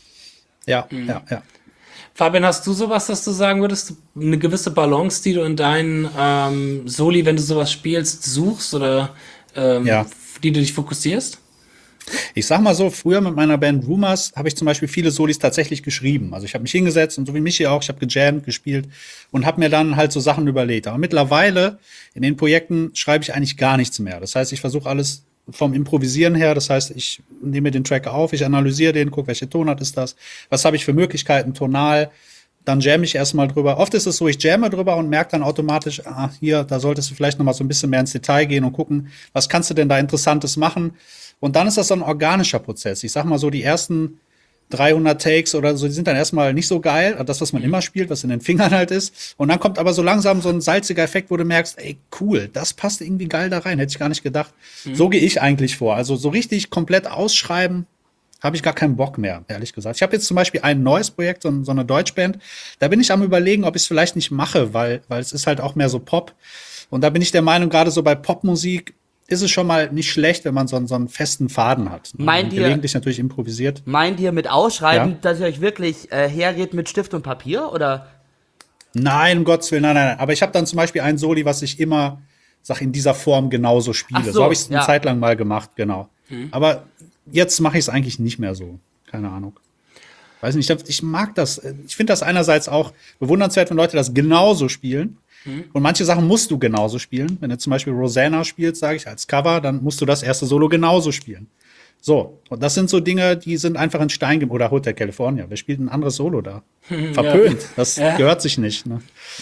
Ja, mhm. ja, ja. Fabian, hast du sowas, dass du sagen würdest, eine gewisse Balance, die du in deinen ähm, Soli, wenn du sowas spielst, suchst oder ähm, ja. die du dich fokussierst? Ich sag mal so, früher mit meiner Band Rumors habe ich zum Beispiel viele Solis tatsächlich geschrieben. Also ich habe mich hingesetzt und so wie Michi auch, ich habe gejammt, gespielt und habe mir dann halt so Sachen überlegt. Aber mittlerweile in den Projekten schreibe ich eigentlich gar nichts mehr. Das heißt, ich versuche alles vom Improvisieren her. Das heißt, ich nehme den Track auf, ich analysiere den, gucke, welche Tonart ist das, was habe ich für Möglichkeiten tonal. Dann jamme ich erstmal drüber. Oft ist es so, ich jamme drüber und merke dann automatisch, ah, hier, da solltest du vielleicht noch mal so ein bisschen mehr ins Detail gehen und gucken, was kannst du denn da Interessantes machen. Und dann ist das so ein organischer Prozess. Ich sag mal so, die ersten dreihundert Takes oder so, die sind dann erstmal nicht so geil. Das, was man immer spielt, was in den Fingern halt ist. Und dann kommt aber so langsam so ein salziger Effekt, wo du merkst, ey, cool, das passt irgendwie geil da rein. Hätte ich gar nicht gedacht. Mhm. So gehe ich eigentlich vor. Also so richtig komplett ausschreiben habe ich gar keinen Bock mehr, ehrlich gesagt. Ich habe jetzt zum Beispiel ein neues Projekt, so, so eine Deutschband. Da bin ich am Überlegen, ob ich es vielleicht nicht mache, weil, weil es ist halt auch mehr so Pop. Und da bin ich der Meinung, gerade so bei Popmusik ist es schon mal nicht schlecht, wenn man so, so einen festen Faden hat. Meint ihr, gelegentlich natürlich improvisiert. Meint ihr mit Ausschreiben, ja? dass ihr euch wirklich äh, hergeht mit Stift und Papier, oder? Nein, um Gottes Willen, nein, nein, nein. Aber ich habe dann zum Beispiel ein Soli, was ich immer, sag, in dieser Form genauso spiele. So, so habe ich es eine ja. Zeit lang mal gemacht, genau. Mhm. Aber jetzt mache ich es eigentlich nicht mehr so. Keine Ahnung. Weiß nicht, ich mag das. Ich finde das einerseits auch bewundernswert, wenn Leute das genauso spielen. Mhm. Und manche Sachen musst du genauso spielen. Wenn du zum Beispiel Rosanna spielst, sage ich, als Cover, dann musst du das erste Solo genauso spielen. So, und das sind so Dinge, die sind einfach in Stein gemeißelt. Oder Hotel California, wer spielt ein anderes Solo da? Verpönt, ja. Das ja. gehört sich nicht. Ne?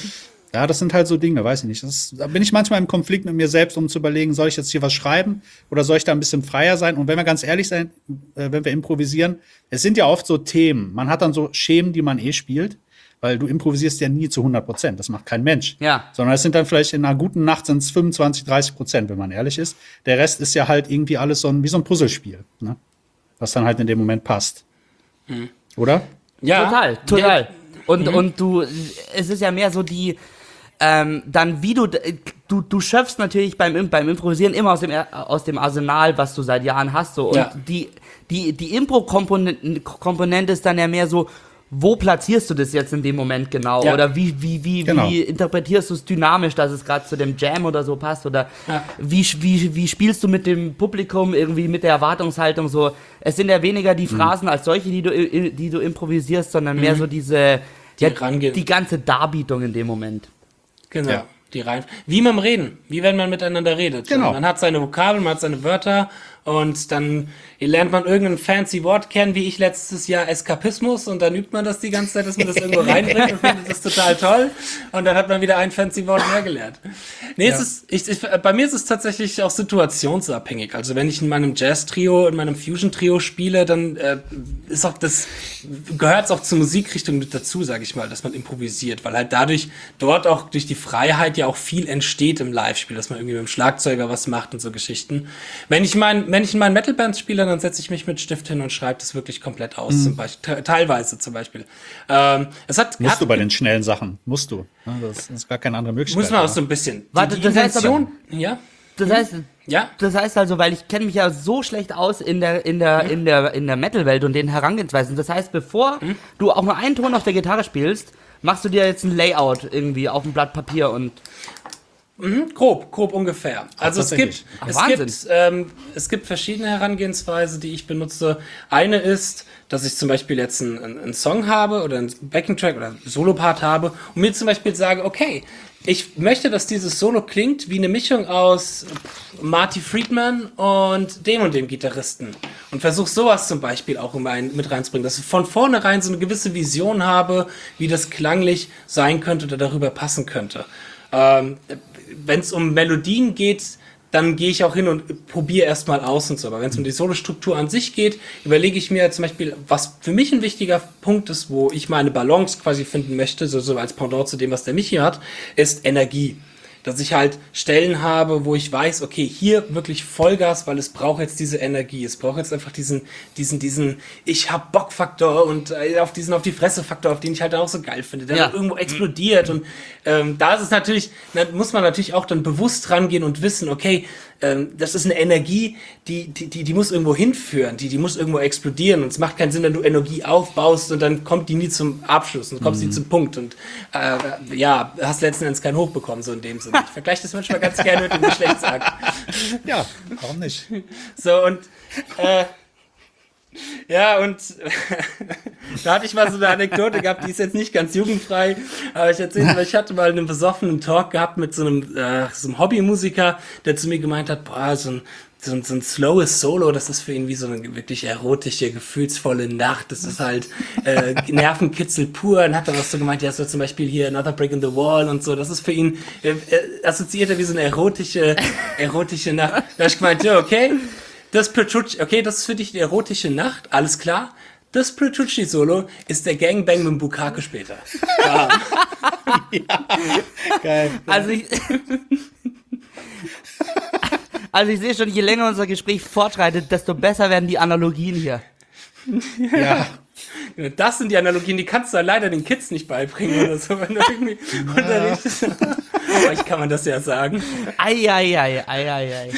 Ja, das sind halt so Dinge, weiß ich nicht. Das, da bin ich manchmal im Konflikt mit mir selbst, um zu überlegen, soll ich jetzt hier was schreiben oder soll ich da ein bisschen freier sein? Und wenn wir ganz ehrlich sein, äh, wenn wir improvisieren, es sind ja oft so Themen. Man hat dann so Schemen, die man eh spielt, weil du improvisierst ja nie zu hundert Prozent. Das macht kein Mensch. Ja. Sondern es sind dann vielleicht in einer guten Nacht sind es fünfundzwanzig, dreißig Prozent, wenn man ehrlich ist. Der Rest ist ja halt irgendwie alles so ein, wie so ein Puzzlespiel, ne? Was dann halt in dem Moment passt. Mhm. Oder? Ja. Total, total. Ja. Und, mhm. und du, es ist ja mehr so die, ähm, dann wie du, du, du schöpfst natürlich beim, beim Improvisieren immer aus dem, aus dem Arsenal, was du seit Jahren hast, so. Und ja. die, die, die Impro-Komponente ist dann ja mehr so, wo platzierst du das jetzt in dem Moment genau? Ja. Oder wie, wie, wie, genau. wie interpretierst du es dynamisch, dass es gerade zu dem Jam oder so passt? Oder ja. wie, wie, wie spielst du mit dem Publikum irgendwie mit der Erwartungshaltung so? Es sind ja weniger die Phrasen mhm. als solche, die du, die du improvisierst, sondern mhm. mehr so diese, die, ja, die ganze Darbietung in dem Moment. Genau. Ja. Die rein, wie beim Reden, wie wenn man miteinander redet. Genau. Man hat seine Vokabeln, man hat seine Wörter und dann lernt man irgendein fancy Wort kennen, wie ich letztes Jahr Eskapismus, und dann übt man das die ganze Zeit, dass man das irgendwo reinbringt und findet das total toll, und dann hat man wieder ein fancy Wort mehr gelernt. Nee, ja. es ist, ich, ich, bei mir ist es tatsächlich auch situationsabhängig. Also wenn ich in meinem Jazz-Trio, in meinem Fusion-Trio spiele, dann äh, ist auch das, gehört es auch zur Musikrichtung mit dazu, sage ich mal, dass man improvisiert, weil halt dadurch dort auch durch die Freiheit ja auch viel entsteht im Live-Spiel, dass man irgendwie mit dem Schlagzeuger was macht und so Geschichten. Wenn ich mein, wenn ich in meinen Metal-Bands spiele, dann setze ich mich mit Stift hin und schreibe das wirklich komplett aus, mhm. zum Beispiel, teilweise zum Beispiel. Ähm, es hat, musst hat, du bei den schnellen Sachen, musst du. Das ist gar keine andere Möglichkeit. Muss man auch so ein bisschen. Die, Warte, die das heißt aber, ja? Das heißt, ja? Das heißt also, weil ich kenne mich ja so schlecht aus in der, in der, mhm. in der, in der Metal-Welt und den Herangehensweisen. Das heißt, bevor mhm. du auch nur einen Ton auf der Gitarre spielst, machst du dir jetzt ein Layout irgendwie auf ein Blatt Papier und Mhm, grob, grob ungefähr. Also es gibt, Ach, es gibt, ähm, es gibt verschiedene Herangehensweisen, die ich benutze. Eine ist, dass ich zum Beispiel jetzt einen, einen Song habe oder einen Backing-Track oder einen Solo-Part habe und mir zum Beispiel sage, okay, ich möchte, dass dieses Solo klingt wie eine Mischung aus Marty Friedman und dem und dem Gitarristen. Und versuche sowas zum Beispiel auch mit reinzubringen, dass ich von vornherein so eine gewisse Vision habe, wie das klanglich sein könnte oder darüber passen könnte. Ähm, wenn es um Melodien geht, dann gehe ich auch hin und probiere erstmal aus und so. Aber wenn es um die Solostruktur an sich geht, überlege ich mir zum Beispiel, was für mich ein wichtiger Punkt ist, wo ich meine Balance quasi finden möchte, so, so als Pendant zu dem, was der Michi hat, ist Energie. Dass ich halt Stellen habe, wo ich weiß, okay, hier wirklich Vollgas, weil es braucht jetzt diese Energie, es braucht jetzt einfach diesen, diesen, diesen, ich hab Bock-Faktor und äh, auf diesen, auf die Fresse-Faktor, auf den ich halt auch so geil finde, der Ja. irgendwo explodiert und ähm, da ist es natürlich, da muss man natürlich auch dann bewusst rangehen und wissen, okay, ähm, das ist eine Energie, die, die, die, die muss irgendwo hinführen, die, die muss irgendwo explodieren und es macht keinen Sinn, wenn du Energie aufbaust und dann kommt die nie zum Abschluss und kommst nie zum Punkt und äh, ja, hast letzten Endes keinen Hoch bekommen, so in dem Sinne. Ich vergleiche das manchmal ganz gerne mit dem Geschlechtsakt. Ja, warum nicht? So und äh, ja, und da hatte ich mal so eine Anekdote gehabt, die ist jetzt nicht ganz jugendfrei, aber ich erzähle mal, ich hatte mal einen besoffenen Talk gehabt mit so einem, äh, so einem Hobbymusiker, der zu mir gemeint hat, boah, so ein, so ein, so ein slowes Solo, das ist für ihn wie so eine wirklich erotische, gefühlsvolle Nacht, das ist halt äh, Nervenkitzel pur, und hat dann auch so gemeint, ja, so zum Beispiel hier Another Brick in the Wall und so, das ist für ihn, äh, assoziiert er wie so eine erotische, erotische Nacht. Da habe ich gemeint, ja, okay, das Petrucci, okay, das ist für dich die erotische Nacht, alles klar. Das Petrucci-Solo ist der Gangbang mit dem Bukake später. Ja. Geil. Also ich, also ich sehe schon, je länger unser Gespräch fortschreitet, desto besser werden die Analogien hier. Ja. Das sind die Analogien, die kannst du leider den Kids nicht beibringen oder so, wenn du irgendwie unterrichtest. Euch kann man das ja sagen. Eieiei, eieiei.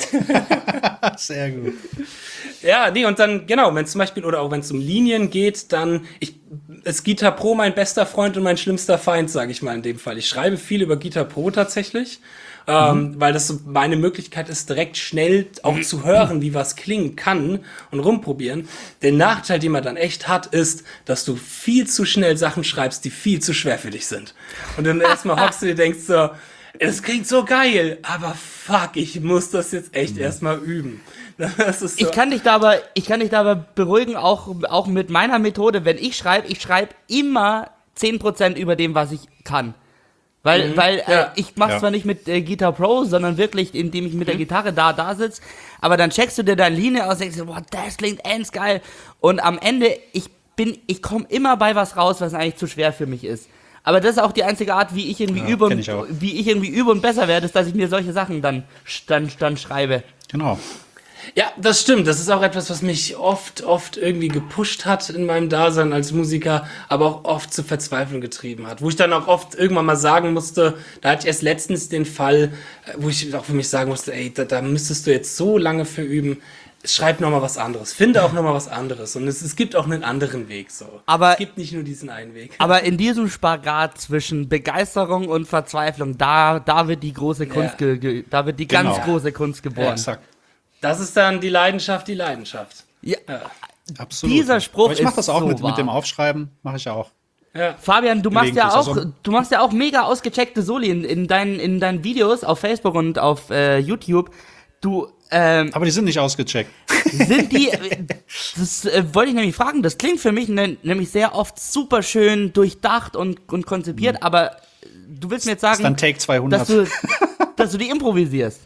Sehr gut. Ja, nee, und dann, genau, wenn es zum Beispiel, oder auch wenn es um Linien geht, dann, ich, ist Guitar Pro mein bester Freund und mein schlimmster Feind, sage ich mal in dem Fall. Ich schreibe viel über Guitar Pro tatsächlich, ähm, weil das so meine Möglichkeit ist, direkt schnell auch zu hören, wie was klingen kann und rumprobieren. Der Nachteil, den man dann echt hat, ist, dass du viel zu schnell Sachen schreibst, die viel zu schwer für dich sind. Und dann erstmal hockst du dir denkst so, es klingt so geil, aber fuck, ich muss das jetzt echt Mhm. erstmal üben. Das ist so. Ich kann dich da aber, ich kann dich da aber beruhigen, auch, auch mit meiner Methode, wenn ich schreibe, ich schreibe immer zehn Prozent über dem, was ich kann. Weil, Mhm, weil ja. äh, ich mach's Ja. zwar nicht mit äh, Guitar Pro, sondern wirklich, indem ich mit der Gitarre da, da sitze, aber dann checkst du dir deine Linie aus, denkst du, boah, das klingt ends geil. Und am Ende, ich bin, ich komme immer bei was raus, was eigentlich zu schwer für mich ist. Aber das ist auch die einzige Art, wie ich irgendwie Ja, übe kenn und ich auch. wie ich irgendwie übe und besser werde, ist, dass ich mir solche Sachen dann, dann, dann schreibe. Genau. Ja, das stimmt. Das ist auch etwas, was mich oft, oft irgendwie gepusht hat in meinem Dasein als Musiker, aber auch oft zur Verzweiflung getrieben hat. Wo ich dann auch oft irgendwann mal sagen musste, da hatte ich erst letztens den Fall, äh, wo ich auch für mich sagen musste, ey, da, da müsstest du jetzt so lange für üben. Schreib noch mal was anderes. Finde auch noch mal was anderes. Und es, es gibt auch einen anderen Weg, so. Aber- es gibt nicht nur diesen einen Weg. Aber in diesem Spagat zwischen Begeisterung und Verzweiflung, da, da wird die große Kunst, Ja. ge, ge, da wird die Genau. ganz große Kunst geboren. Exakt. Das ist dann die Leidenschaft, die Leidenschaft. Ja. Ja. Absolut. Dieser Spruch Aber ich mache ist das auch so mit, wahr. mit dem Aufschreiben, mache ich ja auch. Ja. Fabian, du machst ja Gelegentlich, auch, also- du machst ja auch mega ausgecheckte Soli in, in, deinen, in deinen Videos auf Facebook und auf äh, YouTube. Du, ähm, Aber die sind nicht ausgecheckt. sind die, das äh, wollte ich nämlich fragen, das klingt für mich ne, nämlich sehr oft super schön durchdacht und, und konzipiert, aber du willst mir jetzt Das ist sagen, dann Take zweihundert. dass du, dass du die improvisierst.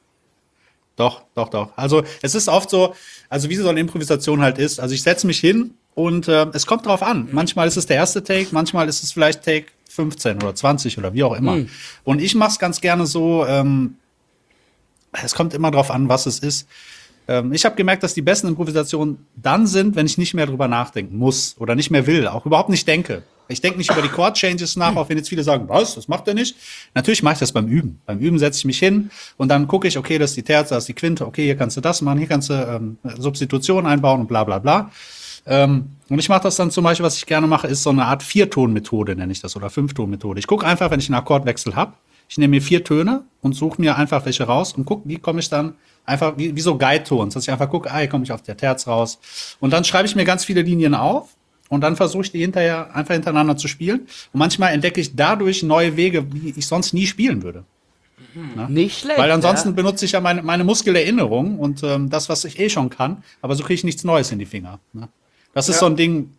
Doch, doch, doch. Also es ist oft so, also wie so eine Improvisation halt ist. Also ich setze mich hin und äh, es kommt drauf an. Manchmal ist es der erste Take, manchmal ist es vielleicht Take fünfzehn oder zwanzig oder wie auch immer. Mhm. Und ich mache es ganz gerne so, ähm, es kommt immer drauf an, was es ist. Ähm, ich habe gemerkt, dass die besten Improvisationen dann sind, wenn ich nicht mehr drüber nachdenken muss oder nicht mehr will, auch überhaupt nicht denke. Ich denke nicht über die Chord-Changes nach, auch wenn jetzt viele sagen, was, das macht er nicht. Natürlich mache ich das beim Üben. Beim Üben setze ich mich hin und dann gucke ich, okay, das ist die Terze, das ist die Quinte, okay, hier kannst du das machen, hier kannst du ähm, Substitution einbauen und bla bla bla. Ähm, und ich mache das dann zum Beispiel, was ich gerne mache, ist so eine Art Vierton-Methode, nenne ich das, oder Fünfton-Methode. Ich gucke einfach, wenn ich einen Akkordwechsel habe, ich nehme mir vier Töne und suche mir einfach welche raus und gucke, wie komme ich dann einfach, wie, wie so Guide-Tons, dass ich einfach gucke, ah, hier komme ich auf der Terz raus. Und dann schreibe ich mir ganz viele Linien auf und dann versuche ich die hinterher einfach hintereinander zu spielen. Und manchmal entdecke ich dadurch neue Wege, wie ich sonst nie spielen würde. Nicht schlecht. Weil ansonsten ja. benutze ich ja meine, meine Muskelerinnerung und ähm, das, was ich eh schon kann, aber so kriege ich nichts Neues in die Finger. Ne? Das ist Ja. so ein Ding,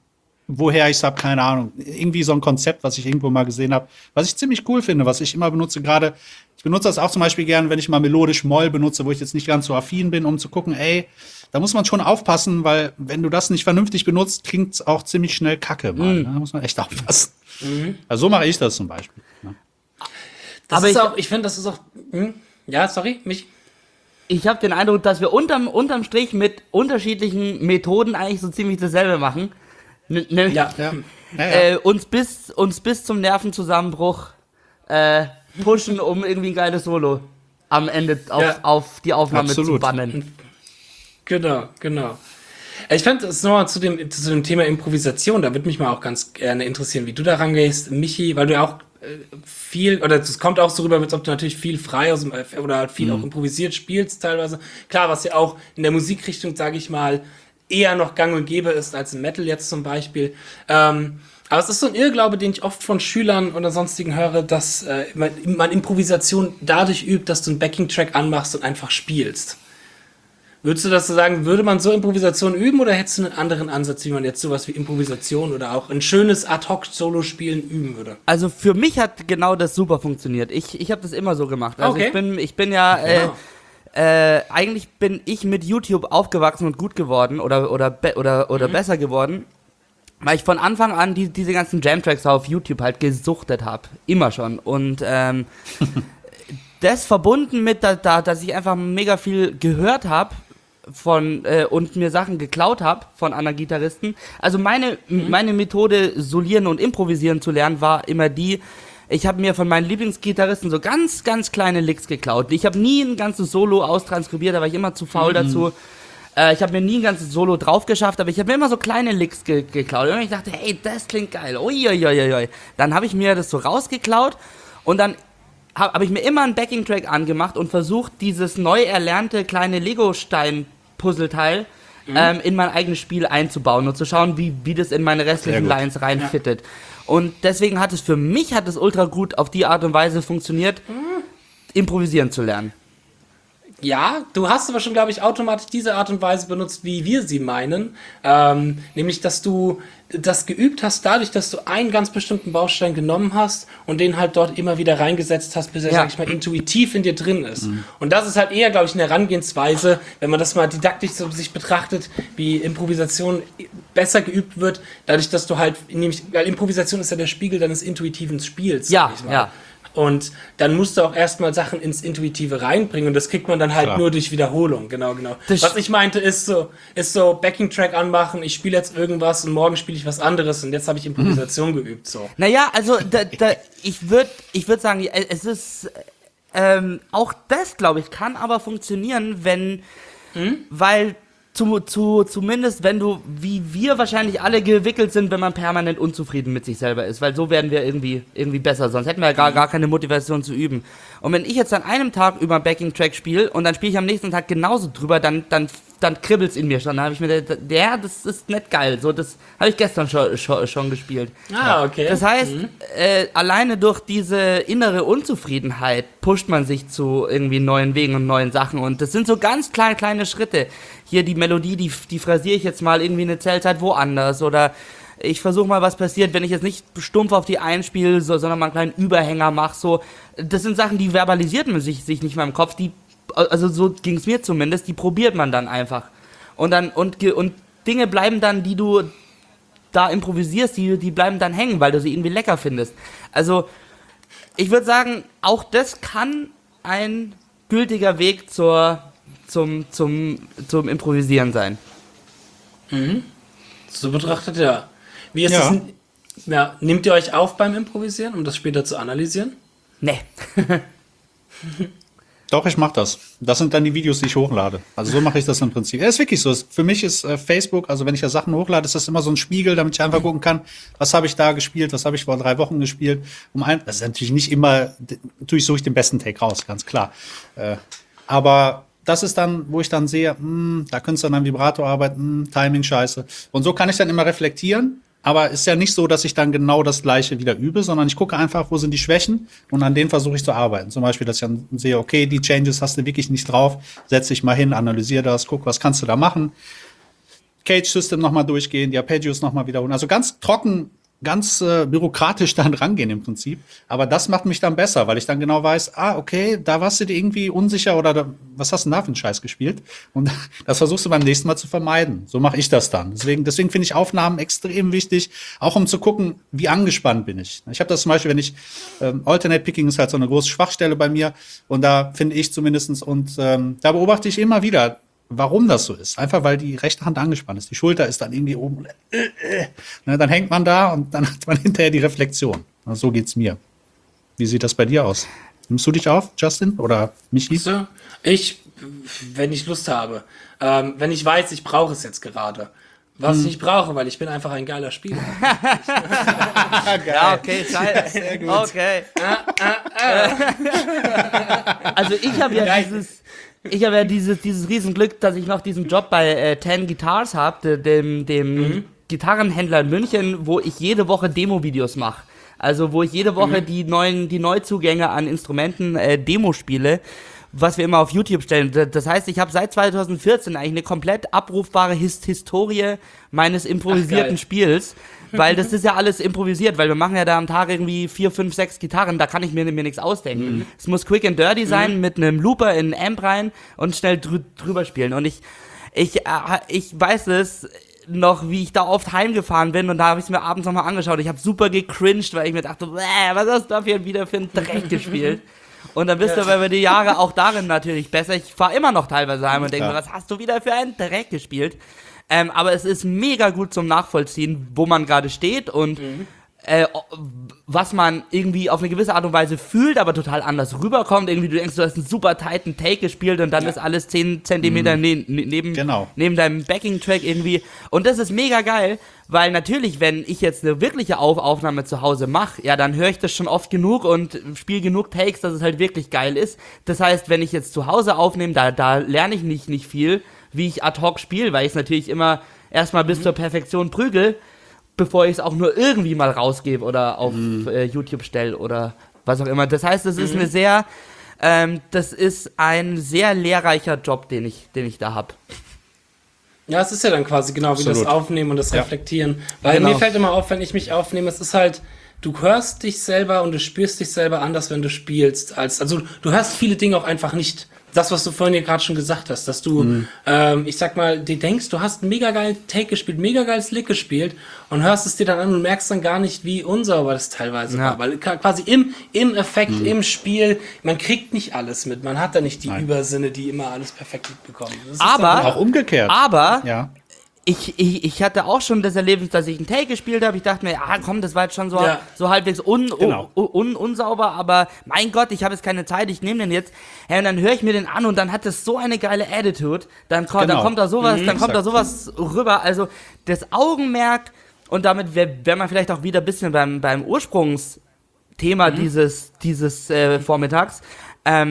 woher ich es habe, keine Ahnung. Irgendwie so ein Konzept, was ich irgendwo mal gesehen habe, was ich ziemlich cool finde, was ich immer benutze, gerade, ich benutze das auch zum Beispiel gern, wenn ich mal melodisch Moll benutze, wo ich jetzt nicht ganz so affin bin, um zu gucken, ey, da muss man schon aufpassen, weil wenn du das nicht vernünftig benutzt, klingt es auch ziemlich schnell kacke mal. Mhm. Da muss man echt aufpassen. Mhm. Also so mache ich das zum Beispiel. Ja. Das Aber ist ich, auch, ich finde, das ist auch, hm? Ja, sorry, mich. Ich habe den Eindruck, dass wir unterm, unterm Strich mit unterschiedlichen Methoden eigentlich so ziemlich dasselbe machen. N nämlich Ja, ja. Ja, ja. äh, uns, bis, uns bis zum Nervenzusammenbruch äh, pushen, um irgendwie ein geiles Solo am Ende auf, Ja. auf die Aufnahme Absolut. zu bannen. Genau, genau. Ich fand es nochmal zu dem, zu dem Thema Improvisation, da würde mich mal auch ganz gerne interessieren, wie du da rangehst, Michi, weil du ja auch äh, viel, oder es kommt auch so rüber, als ob du natürlich viel frei aus dem, oder halt viel Mhm. auch improvisiert spielst teilweise. Klar, was ja auch in der Musikrichtung, sage ich mal, eher noch gang und gäbe ist als im Metal jetzt zum Beispiel. Ähm, aber es ist so ein Irrglaube, den ich oft von Schülern oder sonstigen höre, dass äh, man, man Improvisation dadurch übt, dass du einen Backing-Track anmachst und einfach spielst. Würdest du das so sagen, würde man so Improvisation üben oder hättest du einen anderen Ansatz, wie man jetzt sowas wie Improvisation oder auch ein schönes Ad-Hoc-Solo-Spielen üben würde? Also für mich hat genau das super funktioniert. Ich, ich habe das immer so gemacht. Also Okay. ich bin, ich bin ja, äh, Ja. äh, eigentlich bin ich mit YouTube aufgewachsen und gut geworden oder, oder, be oder, oder besser geworden, weil ich von Anfang an die, diese ganzen Jam-Tracks auf YouTube halt gesuchtet habe. Immer schon. Und ähm, das verbunden mit, da, da, dass ich einfach mega viel gehört habe von äh, und mir Sachen geklaut habe von anderen Gitarristen. Also meine, mhm. meine Methode, solieren und improvisieren zu lernen, war immer die, ich habe mir von meinen Lieblingsgitarristen so ganz, ganz kleine Licks geklaut. Ich habe nie ein ganzes Solo austranskribiert, da war ich immer zu faul mhm. dazu. Äh, ich habe mir nie ein ganzes Solo drauf geschafft, aber ich habe mir immer so kleine Licks ge geklaut. Und ich dachte, hey, das klingt geil. Uiuiuiui. Dann habe ich mir das so rausgeklaut und dann habe hab ich mir immer einen Backing-Track angemacht und versucht, dieses neu erlernte kleine Lego-Stein-Puzzleteil mhm. ähm, in mein eigenes Spiel einzubauen und zu schauen, wie, wie das in meine restlichen Lines reinfittet. Ja. Und deswegen hat es für mich hat es ultra gut auf die Art und Weise funktioniert, mhm. improvisieren zu lernen. Ja, du hast aber schon, glaube ich, automatisch diese Art und Weise benutzt, wie wir sie meinen. Ähm, nämlich, dass du das geübt hast, dadurch, dass du einen ganz bestimmten Baustein genommen hast und den halt dort immer wieder reingesetzt hast, bis er, ja. sag ich mal, intuitiv in dir drin ist. Mhm. Und das ist halt eher, glaube ich, eine Herangehensweise, wenn man das mal didaktisch so sich betrachtet, wie Improvisation besser geübt wird, dadurch, dass du halt, nämlich, weil Improvisation ist ja der Spiegel deines intuitiven Spiels. Ja, ja. Und dann musst du auch erstmal Sachen ins Intuitive reinbringen und das kriegt man dann halt Klar. nur durch Wiederholung, genau, genau. Das was ich meinte, ist so, ist so Backing-Track anmachen, ich spiele jetzt irgendwas und morgen spiele ich was anderes und jetzt habe ich Improvisation mhm. geübt, so. Naja, also da, da, ich würde ich würd sagen, es ist, ähm, auch das, glaube ich, kann aber funktionieren, wenn, mhm. weil Zu, zu, zumindest wenn du, wie wir wahrscheinlich alle gewickelt sind, wenn man permanent unzufrieden mit sich selber ist, weil so werden wir irgendwie, irgendwie besser, sonst hätten wir ja gar, gar keine Motivation zu üben. Und wenn ich jetzt an einem Tag über einen Backing-Track spiele und dann spiele ich am nächsten Tag genauso drüber, dann, dann, dann kribbelt's in mir schon. Dann habe ich mir gedacht, ja, das ist nicht geil. So, das habe ich gestern schon, schon, schon gespielt. Ah, okay. Das heißt, mhm. äh, alleine durch diese innere Unzufriedenheit pusht man sich zu irgendwie neuen Wegen und neuen Sachen. Und das sind so ganz kleine, kleine Schritte. Hier die Melodie, die, die phrasiere ich jetzt mal irgendwie eine Zellzeit woanders. Oder ich versuche mal, was passiert, wenn ich jetzt nicht stumpf auf die einspiele, so, sondern mal einen kleinen Überhänger mache. So. Das sind Sachen, die verbalisiert man sich, sich nicht mal im Kopf. Die, also so ging es mir zumindest, die probiert man dann einfach. Und dann und, und Dinge bleiben dann, die du da improvisierst, die, die bleiben dann hängen, weil du sie irgendwie lecker findest. Also ich würde sagen, auch das kann ein gültiger Weg zur, zum, zum, zum Improvisieren sein. Mhm. So betrachtet, ja. Wie ist Ja. es? Ja, nehmt ihr euch auf beim Improvisieren, um das später zu analysieren? Nee. Doch, ich mache das. Das sind dann die Videos, die ich hochlade. Also so mache ich das im Prinzip. Ja, ist wirklich so. Für mich ist äh, Facebook, also wenn ich da Sachen hochlade, ist das immer so ein Spiegel, damit ich einfach gucken kann, was habe ich da gespielt, was habe ich vor drei Wochen gespielt. Um ein, das ist natürlich nicht immer, natürlich suche ich den besten Take raus, ganz klar. Äh, aber das ist dann, wo ich dann sehe, mh, da könntest du dann am Vibrato arbeiten, mh, Timing scheiße. Und so kann ich dann immer reflektieren. Aber ist ja nicht so, dass ich dann genau das Gleiche wieder übe, sondern ich gucke einfach, wo sind die Schwächen und an denen versuche ich zu arbeiten. Zum Beispiel, dass ich dann sehe, okay, die Changes hast du wirklich nicht drauf, setz dich mal hin, analysiere das, guck, was kannst du da machen. Cage System nochmal durchgehen, die Arpeggios nochmal wiederholen. Also ganz trocken, ganz äh, bürokratisch dann rangehen im Prinzip. Aber das macht mich dann besser, weil ich dann genau weiß, ah, okay, da warst du dir irgendwie unsicher oder da, was hast du denn da für einen Scheiß gespielt? Und das versuchst du beim nächsten Mal zu vermeiden. So mache ich das dann. Deswegen, deswegen finde ich Aufnahmen extrem wichtig, auch um zu gucken, wie angespannt bin ich. Ich habe das zum Beispiel, wenn ich, ähm, Alternate Picking ist halt so eine große Schwachstelle bei mir und da finde ich zumindestens und ähm, da beobachte ich immer wieder, warum das so ist. Einfach, weil die rechte Hand angespannt ist. Die Schulter ist dann irgendwie oben. Äh, äh. Ne, dann hängt man da und dann hat man hinterher die Reflexion. Also so geht's mir. Wie sieht das bei dir aus? Nimmst du dich auf, Justin? Oder Michi? So, ich, wenn ich Lust habe. Ähm, wenn ich weiß, ich brauche es jetzt gerade. Was Hm. ich nicht brauche, weil ich bin einfach ein geiler Spieler. Ja, okay, scheiße. Sehr gut. Okay. Also ich habe ja dieses, ich habe ja dieses, dieses Riesenglück, dass ich noch diesen Job bei äh, Ten Guitars habe, dem, dem Mhm. Gitarrenhändler in München, wo ich jede Woche Demo-Videos mache. Also wo ich jede Woche Mhm. die neuen, die Neuzugänge an Instrumenten äh, Demo spiele, was wir immer auf YouTube stellen. D- Das heißt, ich habe seit zwanzig vierzehn eigentlich eine komplett abrufbare His Historie meines improvisierten Ach, geil. Spiels. Weil das ist ja alles improvisiert, weil wir machen ja da am Tag irgendwie vier, fünf, sechs Gitarren, da kann ich mir, mir nichts ausdenken. Es muss quick and dirty sein, mit einem Looper in einen Amp rein und schnell drü drüber spielen. Und ich, ich, äh, ich weiß es noch, wie ich da oft heimgefahren bin und da habe ich es mir abends nochmal angeschaut. Ich habe super gecringed, weil ich mir dachte, "Bäh, was hast du da für wieder für einen Dreck gespielt?" Und dann bist du aber über die Jahre auch darin natürlich besser. Ich fahre immer noch teilweise heim und denke Ja. mir, was hast du wieder für einen Dreck gespielt? Ähm, aber es ist mega gut zum Nachvollziehen, wo man gerade steht und äh, was man irgendwie auf eine gewisse Art und Weise fühlt, aber total anders rüberkommt. Irgendwie du denkst, du hast einen super tighten Take gespielt und dann Ja. ist alles zehn Zentimeter ne ne neben, Genau. neben deinem Backing-Track irgendwie. Und das ist mega geil, weil natürlich, wenn ich jetzt eine wirkliche Auf Aufnahme zu Hause mache, ja, dann höre ich das schon oft genug und spiele genug Takes, dass es halt wirklich geil ist. Das heißt, wenn ich jetzt zu Hause aufnehme, da, da lerne ich nicht, nicht viel, wie ich ad hoc spiele, weil ich es natürlich immer erstmal bis zur Perfektion prügel, bevor ich es auch nur irgendwie mal rausgebe oder auf äh, YouTube stelle oder was auch immer. Das heißt, es ist eine sehr, ähm, das ist ein sehr lehrreicher Job, den ich, den ich da habe. Ja, es ist ja dann quasi genau wie Absolut. das Aufnehmen und das Ja. Reflektieren. Weil Genau. mir fällt immer auf, wenn ich mich aufnehme, es ist halt, du hörst dich selber und du spürst dich selber anders, wenn du spielst. Als, also du hörst viele Dinge auch einfach nicht. Das, was du vorhin ja gerade schon gesagt hast, dass du, Mhm. ähm, ich sag mal, dir denkst, du hast einen mega geilen Take gespielt, mega geiles Lick gespielt und hörst es dir dann an und merkst dann gar nicht, wie unsauber das teilweise Ja. war. Weil ka- quasi im, im Effekt, im Spiel, man kriegt nicht alles mit. Man hat da nicht die Mhm. Nein. Übersinne, die immer alles perfekt mitbekommen. Das ist Aber- dann- Auch umgekehrt. Aber Ja. ich, ich, ich hatte auch schon das Erlebnis, dass ich einen Take gespielt habe. Ich dachte mir, ja komm, das war jetzt schon so, Ja. so halbwegs un, Genau. un, un, unsauber, aber mein Gott, ich habe jetzt keine Zeit, ich nehme den jetzt. Ja, und dann höre ich mir den an und dann hat das so eine geile Attitude. Dann, ko- dann Genau. kommt da sowas, dann kommt da exakt. sowas rüber. Also das Augenmerk, und damit wäre wär man vielleicht auch wieder ein bisschen beim, beim Ursprungsthema dieses, dieses äh, Vormittags. Ähm,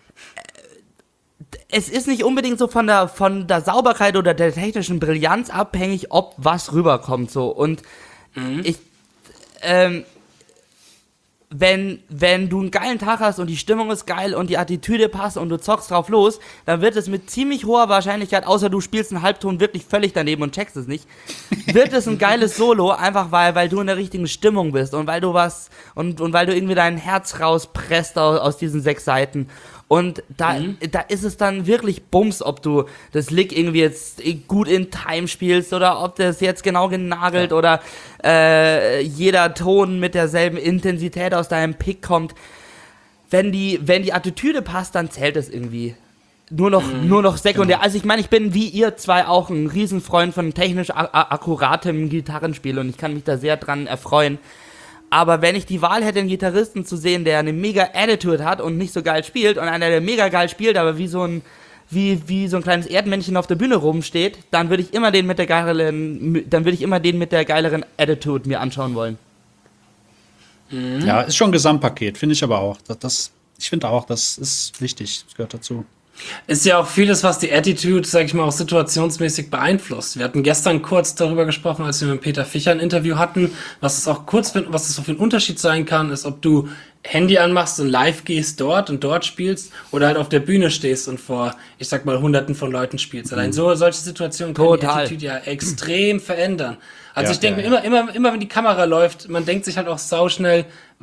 es ist nicht unbedingt so von der, von der Sauberkeit oder der technischen Brillanz abhängig, ob was rüberkommt, so. Und ich, ähm, wenn, wenn du einen geilen Tag hast und die Stimmung ist geil und die Attitüde passt und du zockst drauf los, dann wird es mit ziemlich hoher Wahrscheinlichkeit, außer du spielst einen Halbton wirklich völlig daneben und checkst es nicht, wird es ein geiles Solo, einfach weil, weil du in der richtigen Stimmung bist und weil du was, und, und weil du irgendwie dein Herz rauspresst aus, aus diesen sechs Seiten. Und da, da ist es dann wirklich Bums, ob du das Lick irgendwie jetzt gut in Time spielst oder ob das jetzt genau genagelt oder äh, jeder Ton mit derselben Intensität aus deinem Pick kommt. Wenn die, wenn die Attitüde passt, dann zählt es irgendwie. Nur noch, nur noch sekundär. Also ich meine, ich bin wie ihr zwei auch ein Riesenfreund von technisch a- a- akkuratem Gitarrenspiel und ich kann mich da sehr dran erfreuen. Aber wenn ich die Wahl hätte, einen Gitarristen zu sehen, der eine mega Attitude hat und nicht so geil spielt und einer, der mega geil spielt, aber wie so ein, wie, wie so ein kleines Erdmännchen auf der Bühne rumsteht, dann würde ich immer den mit der geileren, dann würde ich immer den mit der geileren Attitude mir anschauen wollen. Ja, ist schon ein Gesamtpaket, finde ich aber auch. Das, das, ich finde auch, das ist wichtig, das gehört dazu. Ist ja auch vieles, was die Attitude, sag ich mal, auch situationsmäßig beeinflusst. Wir hatten gestern kurz darüber gesprochen, als wir mit Peter Fischer ein Interview hatten, was es auch kurz, für, was es so für ein Unterschied sein kann, ist, ob du Handy anmachst und live gehst dort und dort spielst oder halt auf der Bühne stehst und vor, ich sag mal, hunderten von Leuten spielst. Allein so, solche Situationen können Total. die Attitude ja extrem verändern. Also Ja, ich denke ja, mir immer, immer, immer wenn die Kamera läuft, man denkt sich halt auch sauschnell,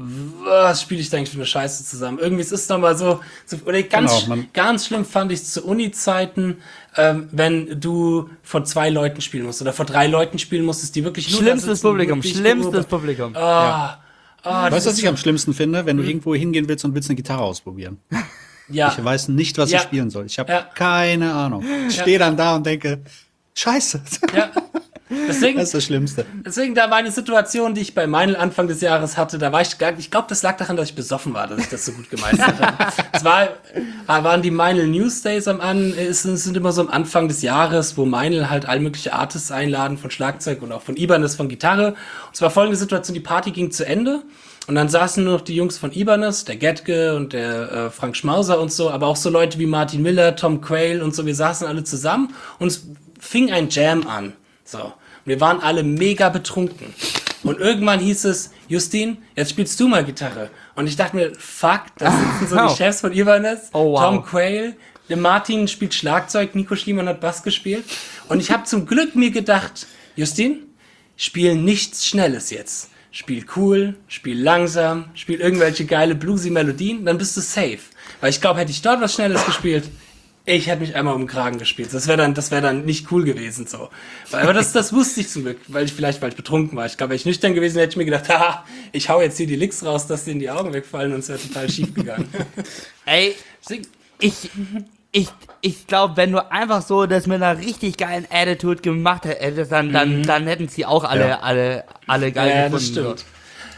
was spiele ich da eigentlich für eine Scheiße zusammen? Irgendwie es ist nochmal so, so, oder ganz, Genau, man- ganz schlimm fand ich zu Uni-Zeiten, ähm, wenn du vor zwei Leuten spielen musst oder vor drei Leuten spielen musstest, die wirklich nur da Schlimmstes sitzen, Publikum, wirklich schlimmstes beobachten. Publikum. Ah, ah, das Weißt du, was ist ich am schlimmsten finde? Wenn du irgendwo hingehen willst und willst eine Gitarre ausprobieren. ja. Ich weiß nicht, was Ja. ich spielen soll. Ich habe Ja. keine Ahnung. Ich stehe dann da und denke, Scheiße. Ja. Deswegen, Das ist das Schlimmste. deswegen, da war eine Situation, die ich bei Meinl Anfang des Jahres hatte, da war ich gar, ich glaube, das lag daran, dass ich besoffen war, dass ich das so gut gemeistert habe. Es war, waren die Meinl News Days am An, es sind, es sind immer so am Anfang des Jahres, wo Meinl halt all mögliche Artists einladen, von Schlagzeug und auch von Ibanez von Gitarre. Und es war folgende Situation, die Party ging zu Ende. Und dann saßen nur noch die Jungs von Ibanez, der Getke und der äh, Frank Schmauser und so, aber auch so Leute wie Martin Miller, Tom Quayle und so, wir saßen alle zusammen und es fing ein Jam an. So. Und wir waren alle mega betrunken. Und irgendwann hieß es, Justin, jetzt spielst du mal Gitarre. Und ich dachte mir, fuck, da sitzen so Oh. die Chefs von Ibanez, Oh, wow. Tom Quayle, der Martin spielt Schlagzeug, Nico Schliemann hat Bass gespielt. Und ich habe zum Glück mir gedacht, Justin, spiel nichts Schnelles jetzt. Spiel cool, spiel langsam, spiel irgendwelche geile bluesy Melodien, dann bist du safe. Weil ich glaube, hätte ich dort was Schnelles gespielt, ich hätte mich einmal um den Kragen gespielt. Das wäre dann, das wäre dann nicht cool gewesen, so. Aber das, das wusste ich zum Glück, weil ich vielleicht, weil ich betrunken war. Ich glaube, wäre ich nüchtern gewesen, hätte ich mir gedacht, haha, ich hau jetzt hier die Licks raus, dass denen die Augen wegfallen und es wäre total schief gegangen. Ey, Deswegen, ich, ich, ich glaube, wenn du einfach so das mit einer richtig geilen Attitude gemacht hättest, dann, dann, dann hätten sie auch alle, Ja. alle, alle geil ja, gefunden. das stimmt.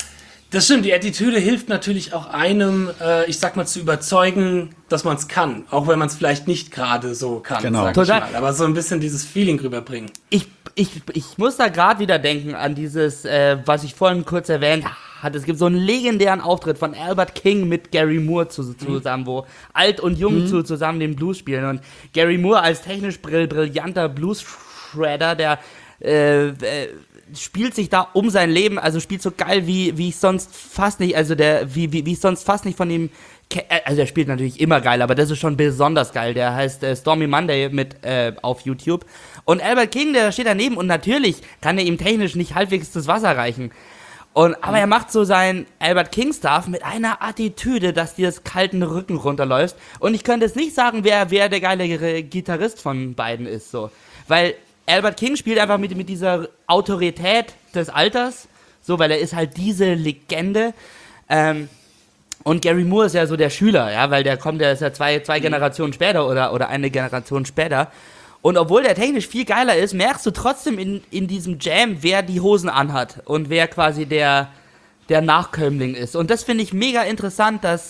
Das stimmt, die Attitüde hilft natürlich auch einem, äh, ich sag mal, zu überzeugen, dass man es kann. Auch wenn man es vielleicht nicht gerade so kann, Genau. sag Total. ich mal. Aber so ein bisschen dieses Feeling rüberbringen. Ich, ich, ich muss da gerade wieder denken an dieses, äh, was ich vorhin kurz erwähnt hatte. Es gibt so einen legendären Auftritt von Albert King mit Gary Moore zu, zusammen, wo alt und jung zu, zusammen den Blues spielen. Und Gary Moore als technisch brill, brillanter Blues-Shredder, der äh, äh, spielt sich da um sein Leben, also spielt so geil, wie, wie ich sonst fast nicht, also der, wie, wie, wie ich sonst fast nicht von ihm, ke- äh, also er spielt natürlich immer geil, aber das ist schon besonders geil. Der heißt äh, Stormy Monday mit äh, auf YouTube. Und Albert King, der steht daneben und natürlich kann er ihm technisch nicht halbwegs das Wasser reichen. Und, aber er macht so sein Albert King-Stuff mit einer Attitüde, dass dir das kalten Rücken runterläuft. Und ich könnte jetzt nicht sagen, wer, wer der geilere Gitarrist von beiden ist, so. Weil Albert King spielt einfach mit, mit dieser Autorität des Alters, so, weil er ist halt diese Legende. Ähm, und Gary Moore ist ja so der Schüler, ja, weil der kommt, der ist ja zwei, zwei Generationen später oder, oder eine Generation später. Und obwohl der technisch viel geiler ist, merkst du trotzdem in, in diesem Jam, wer die Hosen anhat und wer quasi der, der Nachkömmling ist. Und das finde ich mega interessant, dass,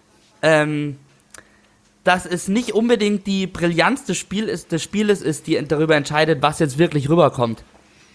ähm, dass es nicht unbedingt die Brillanz des, Spiel ist, des Spieles ist, die darüber entscheidet, was jetzt wirklich rüberkommt.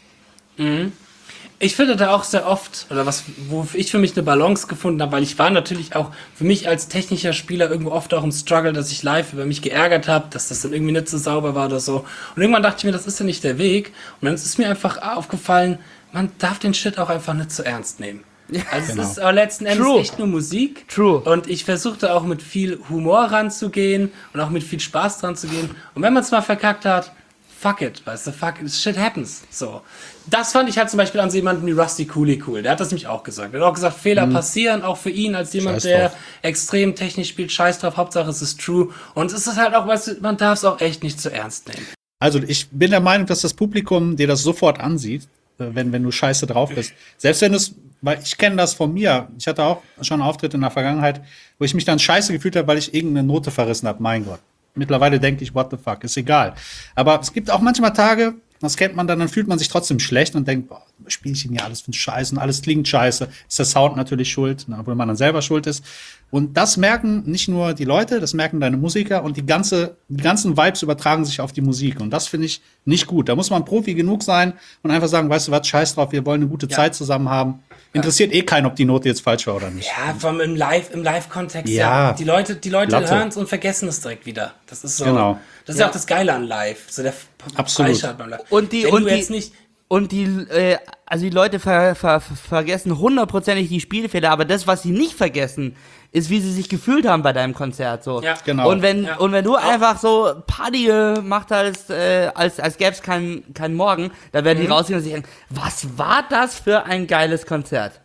Ich finde da auch sehr oft, oder was, wo ich für mich eine Balance gefunden habe, weil ich war natürlich auch für mich als technischer Spieler irgendwo oft auch im Struggle, dass ich live über mich geärgert habe, dass das dann irgendwie nicht so sauber war oder so. Und irgendwann dachte ich mir, das ist ja nicht der Weg. Und dann ist mir einfach aufgefallen, man darf den Shit auch einfach nicht so ernst nehmen. Also Genau. es ist aber letzten Endes True. echt nur Musik. True. Und ich versuchte auch mit viel Humor ranzugehen und auch mit viel Spaß dran zu gehen. Und wenn man es mal verkackt hat, fuck it, weißt du, fuck it, shit happens. So. Das fand ich halt zum Beispiel an so jemanden wie Rusty Cooley cool. Der hat das nämlich auch gesagt. Er hat auch gesagt, Fehler passieren, auch für ihn als jemand, Scheiß der drauf. extrem technisch spielt, scheiß drauf, Hauptsache es ist true. Und es ist halt auch, weißt du, man darf es auch echt nicht zu ernst nehmen. Also ich bin der Meinung, dass das Publikum dir das sofort ansieht, äh, wenn, wenn du scheiße drauf bist. Selbst wenn du es, weil ich kenne das von mir. Ich hatte auch schon Auftritte in der Vergangenheit, wo ich mich dann scheiße gefühlt habe, weil ich irgendeine Note verrissen habe. Mein Gott. Mittlerweile denke ich, what the fuck, ist egal. Aber es gibt auch manchmal Tage, das kennt man dann, dann fühlt man sich trotzdem schlecht und denkt, boah, spiele ich hier alles für einen Scheiß und alles klingt scheiße. Ist der Sound natürlich schuld, obwohl man dann selber schuld ist. Und das merken nicht nur die Leute, das merken deine Musiker und die ganze, die ganzen Vibes übertragen sich auf die Musik. Und das finde ich nicht gut. Da muss man Profi genug sein und einfach sagen, weißt du was, scheiß drauf, wir wollen eine gute Ja. Zeit zusammen haben. Interessiert eh keinen, ob die Note jetzt falsch war oder nicht. Ja, vom im Live, im Live-Kontext, Ja. ja. Die Leute, die Leute Latte. hören es und vergessen es direkt wieder. Das ist so. Genau. Das ist ja Ja. auch das Geile an Live. So der Absolut. Freischalt beim Live. Und die- Wenn und du die- jetzt nicht, und die, äh, also die Leute ver, ver, vergessen hundertprozentig die Spielfehler, aber das, was sie nicht vergessen, ist, wie sie sich gefühlt haben bei deinem Konzert, so. Ja. Genau. Und wenn, Ja. und wenn du einfach so Party gemacht hast, äh, als, als gäbe es keinen keinen Morgen, dann werden die rausgehen und sich denken, was war das für ein geiles Konzert?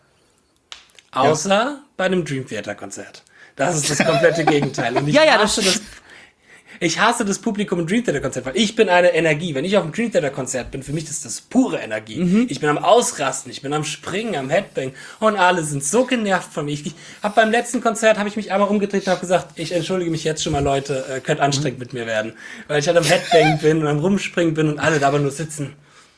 Außer bei einem Dream Theater Konzert. Das ist das komplette Gegenteil. Und ich Ja, ja, das hasse das, ich hasse das Publikum im Dream Theater Konzert, weil ich bin eine Energie. Wenn ich auf einem Dream Theater Konzert bin, für mich ist das pure Energie. Mhm. Ich bin am Ausrasten, ich bin am Springen, am Headbang und alle sind so genervt von mir. Ich, ich hab beim letzten Konzert habe ich mich einmal umgedreht und habe gesagt, ich entschuldige mich jetzt schon mal, Leute, äh, könnt anstrengend mit mir werden, weil ich halt am Headbang bin und am Rumspringen bin und alle da aber nur sitzen.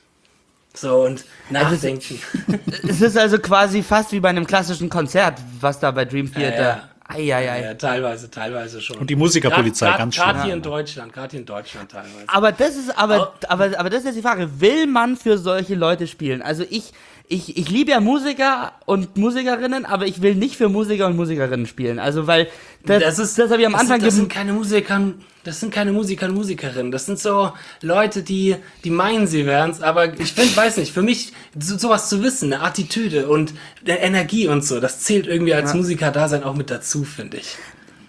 So und nachdenken. Es ist also quasi fast wie bei einem klassischen Konzert, was da bei Dream Theater. Ja, ja. Eieiei. Ja, teilweise, teilweise schon. Und die Musikerpolizei, Grad- ganz grad- schlimm. Gerade hier Ja. in Deutschland, gerade hier in Deutschland teilweise. Aber das ist, aber, aber, aber das ist jetzt die Frage, will man für solche Leute spielen? Also ich, ich, ich liebe ja Musiker und Musikerinnen, aber ich will nicht für Musiker und Musikerinnen spielen. Also weil, das, das, ist, das habe ich am das Anfang sind, das sind gem- keine Musiker, das sind keine Musiker und Musikerinnen. Das sind so Leute, die, die meinen, sie wären's, aber ich finde, weiß nicht, für mich so, sowas zu wissen, eine Attitüde und eine Energie und so, das zählt irgendwie als Ja. Musiker-Dasein auch mit dazu, finde ich.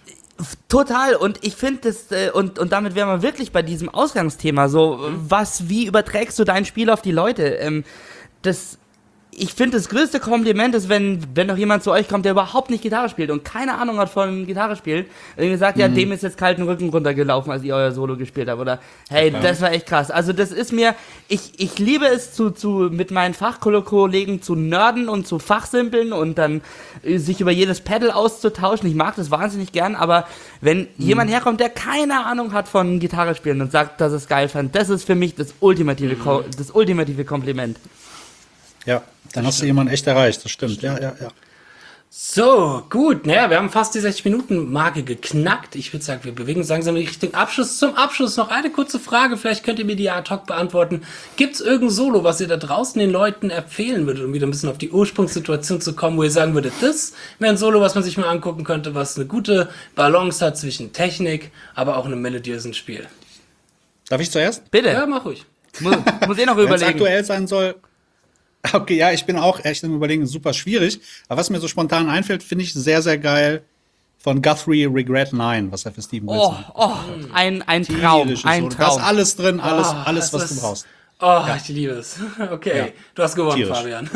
Total, und ich finde das, äh, und, und damit wären wir wirklich bei diesem Ausgangsthema, so, was, wie überträgst du dein Spiel auf die Leute? Ähm, das, ich finde, das größte Kompliment ist, wenn, wenn noch jemand zu euch kommt, der überhaupt nicht Gitarre spielt und keine Ahnung hat von Gitarre spielen, und ihr sagt, ja, dem ist jetzt kalten Rücken runtergelaufen, als ihr euer Solo gespielt habt, oder, hey, Ja. das war echt krass. Also, das ist mir, ich, ich liebe es, zu, zu, mit meinen Fachkollegen zu nerden und zu fachsimpeln und dann äh, sich über jedes Pedal auszutauschen. Ich mag das wahnsinnig gern, aber wenn jemand herkommt, der keine Ahnung hat von Gitarre spielen und sagt, dass es geil fand, das ist für mich das ultimative, Ko- das ultimative Kompliment. Ja, dann hast du jemanden echt erreicht, das stimmt. Ja, ja, ja. So, gut, naja, wir haben fast die sechzig-Minuten-Marke geknackt. Ich würde sagen, wir bewegen uns langsam in Richtung Abschluss. Zum Abschluss noch eine kurze Frage, vielleicht könnt ihr mir die ad hoc beantworten. Gibt's irgendein Solo, was ihr da draußen den Leuten empfehlen würdet, um wieder ein bisschen auf die Ursprungssituation zu kommen, wo ihr sagen würdet, das wäre ein Solo, was man sich mal angucken könnte, was eine gute Balance hat zwischen Technik, aber auch einem melodiösen Spiel. Darf ich zuerst? Bitte, Ja, mach ruhig. muss, muss ich noch Wenn es überlegen. aktuell sein soll. Okay, ja, ich bin auch echt im Überlegen, super schwierig. Aber was mir so spontan einfällt, finde ich sehr, sehr geil von Guthrie Regret neun, was er für Steven Oh, Wilson oh, ein, ein Traum, Tierisches ein Solo. Da ist Traum. alles drin, alles, Ah, alles, das was du ist- brauchst. Oh, ich liebe es. Okay, Ja. du hast gewonnen, Tierisch. Fabian.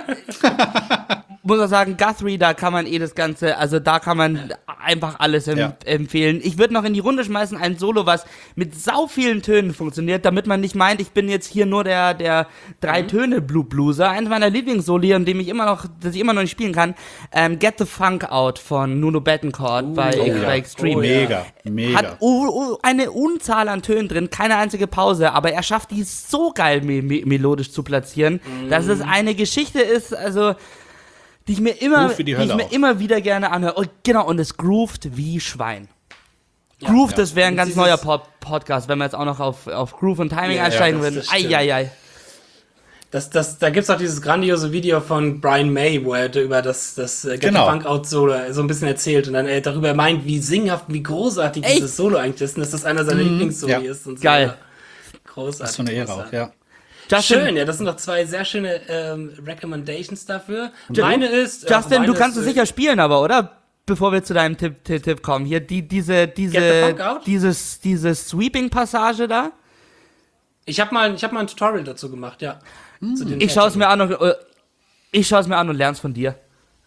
Muss man sagen, Guthrie, da kann man eh das Ganze, also da kann man einfach alles em Ja. empfehlen. Ich würde noch in die Runde schmeißen ein Solo, was mit sau vielen Tönen funktioniert, damit man nicht meint, ich bin jetzt hier nur der, der drei Töne Blue Blueser. Eines meiner Lieblingssoli, an dem ich immer noch, das ich immer noch nicht spielen kann, ähm, Get the Funk Out von Nuno Bettencourt bei, oh bei ja. Extreme. Oh ja. Mega, mega. Hat u- u- eine Unzahl an Tönen drin, keine einzige Pause, aber er schafft die so geil me me melodisch zu platzieren, dass es eine Geschichte ist, also die ich mir immer, Groove wie die die Hölle ich mir auch. immer wieder gerne anhöre. Und genau, und es groovt wie Schwein. Groove, ja. das wäre ein Und ganz dieses- neuer Pod Podcast, wenn wir jetzt auch noch auf, auf Groove und Timing Ja, einsteigen ja, das- würden. das stimmt. Eieiei. Das, das, da gibt's auch dieses grandiose Video von Brian May, wo er über das, das äh, Get Genau. the Funk Out Solo so ein bisschen erzählt und dann er darüber meint, wie singhaft, wie großartig Echt? dieses Solo eigentlich ist und dass das einer seiner Lieblingssoli ja. ist und so. Geil. Großartig. Das ist so eine Ehre auch, großartig. ja. Justin, Schön, ja, das sind doch zwei sehr schöne ähm, Recommendations dafür. Meine ist. äh, Justin, meine du kannst ist, es äh, sicher spielen, aber, oder? Bevor wir zu deinem Tipp, Tipp, Tipp kommen. Hier, die, diese, Get the diese, Funk Out? dieses, diese Sweeping-Passage da. Ich habe mal, ich hab mal ein Tutorial dazu gemacht, ja. Zu den Ich schaue es mir an und, äh, ich schaue es mir an und lern's von dir.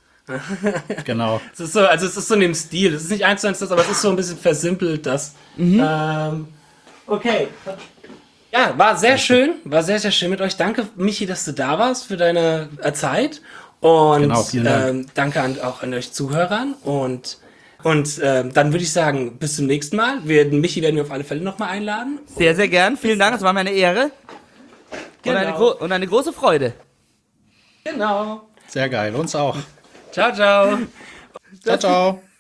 Genau. Es ist so, also es ist so in dem Stil. Es ist nicht eins zu eins das, aber es ist so ein bisschen versimpelt, das. Ähm, okay. Ja, war sehr schön. War sehr, sehr schön mit euch. Danke, Michi, dass du da warst für deine äh, Zeit. Und Genau, vielen Dank. Ähm, danke an, auch an euch Zuhörern. Und, und ähm, dann würde ich sagen, bis zum nächsten Mal. Wir, den Michi werden wir auf alle Fälle nochmal einladen. Sehr, sehr gern. Vielen Dank, es war mir eine Ehre. Und, eine Genau. gro und eine große Freude. Genau. Sehr geil. Uns auch. Ciao, ciao. Ciao, ciao.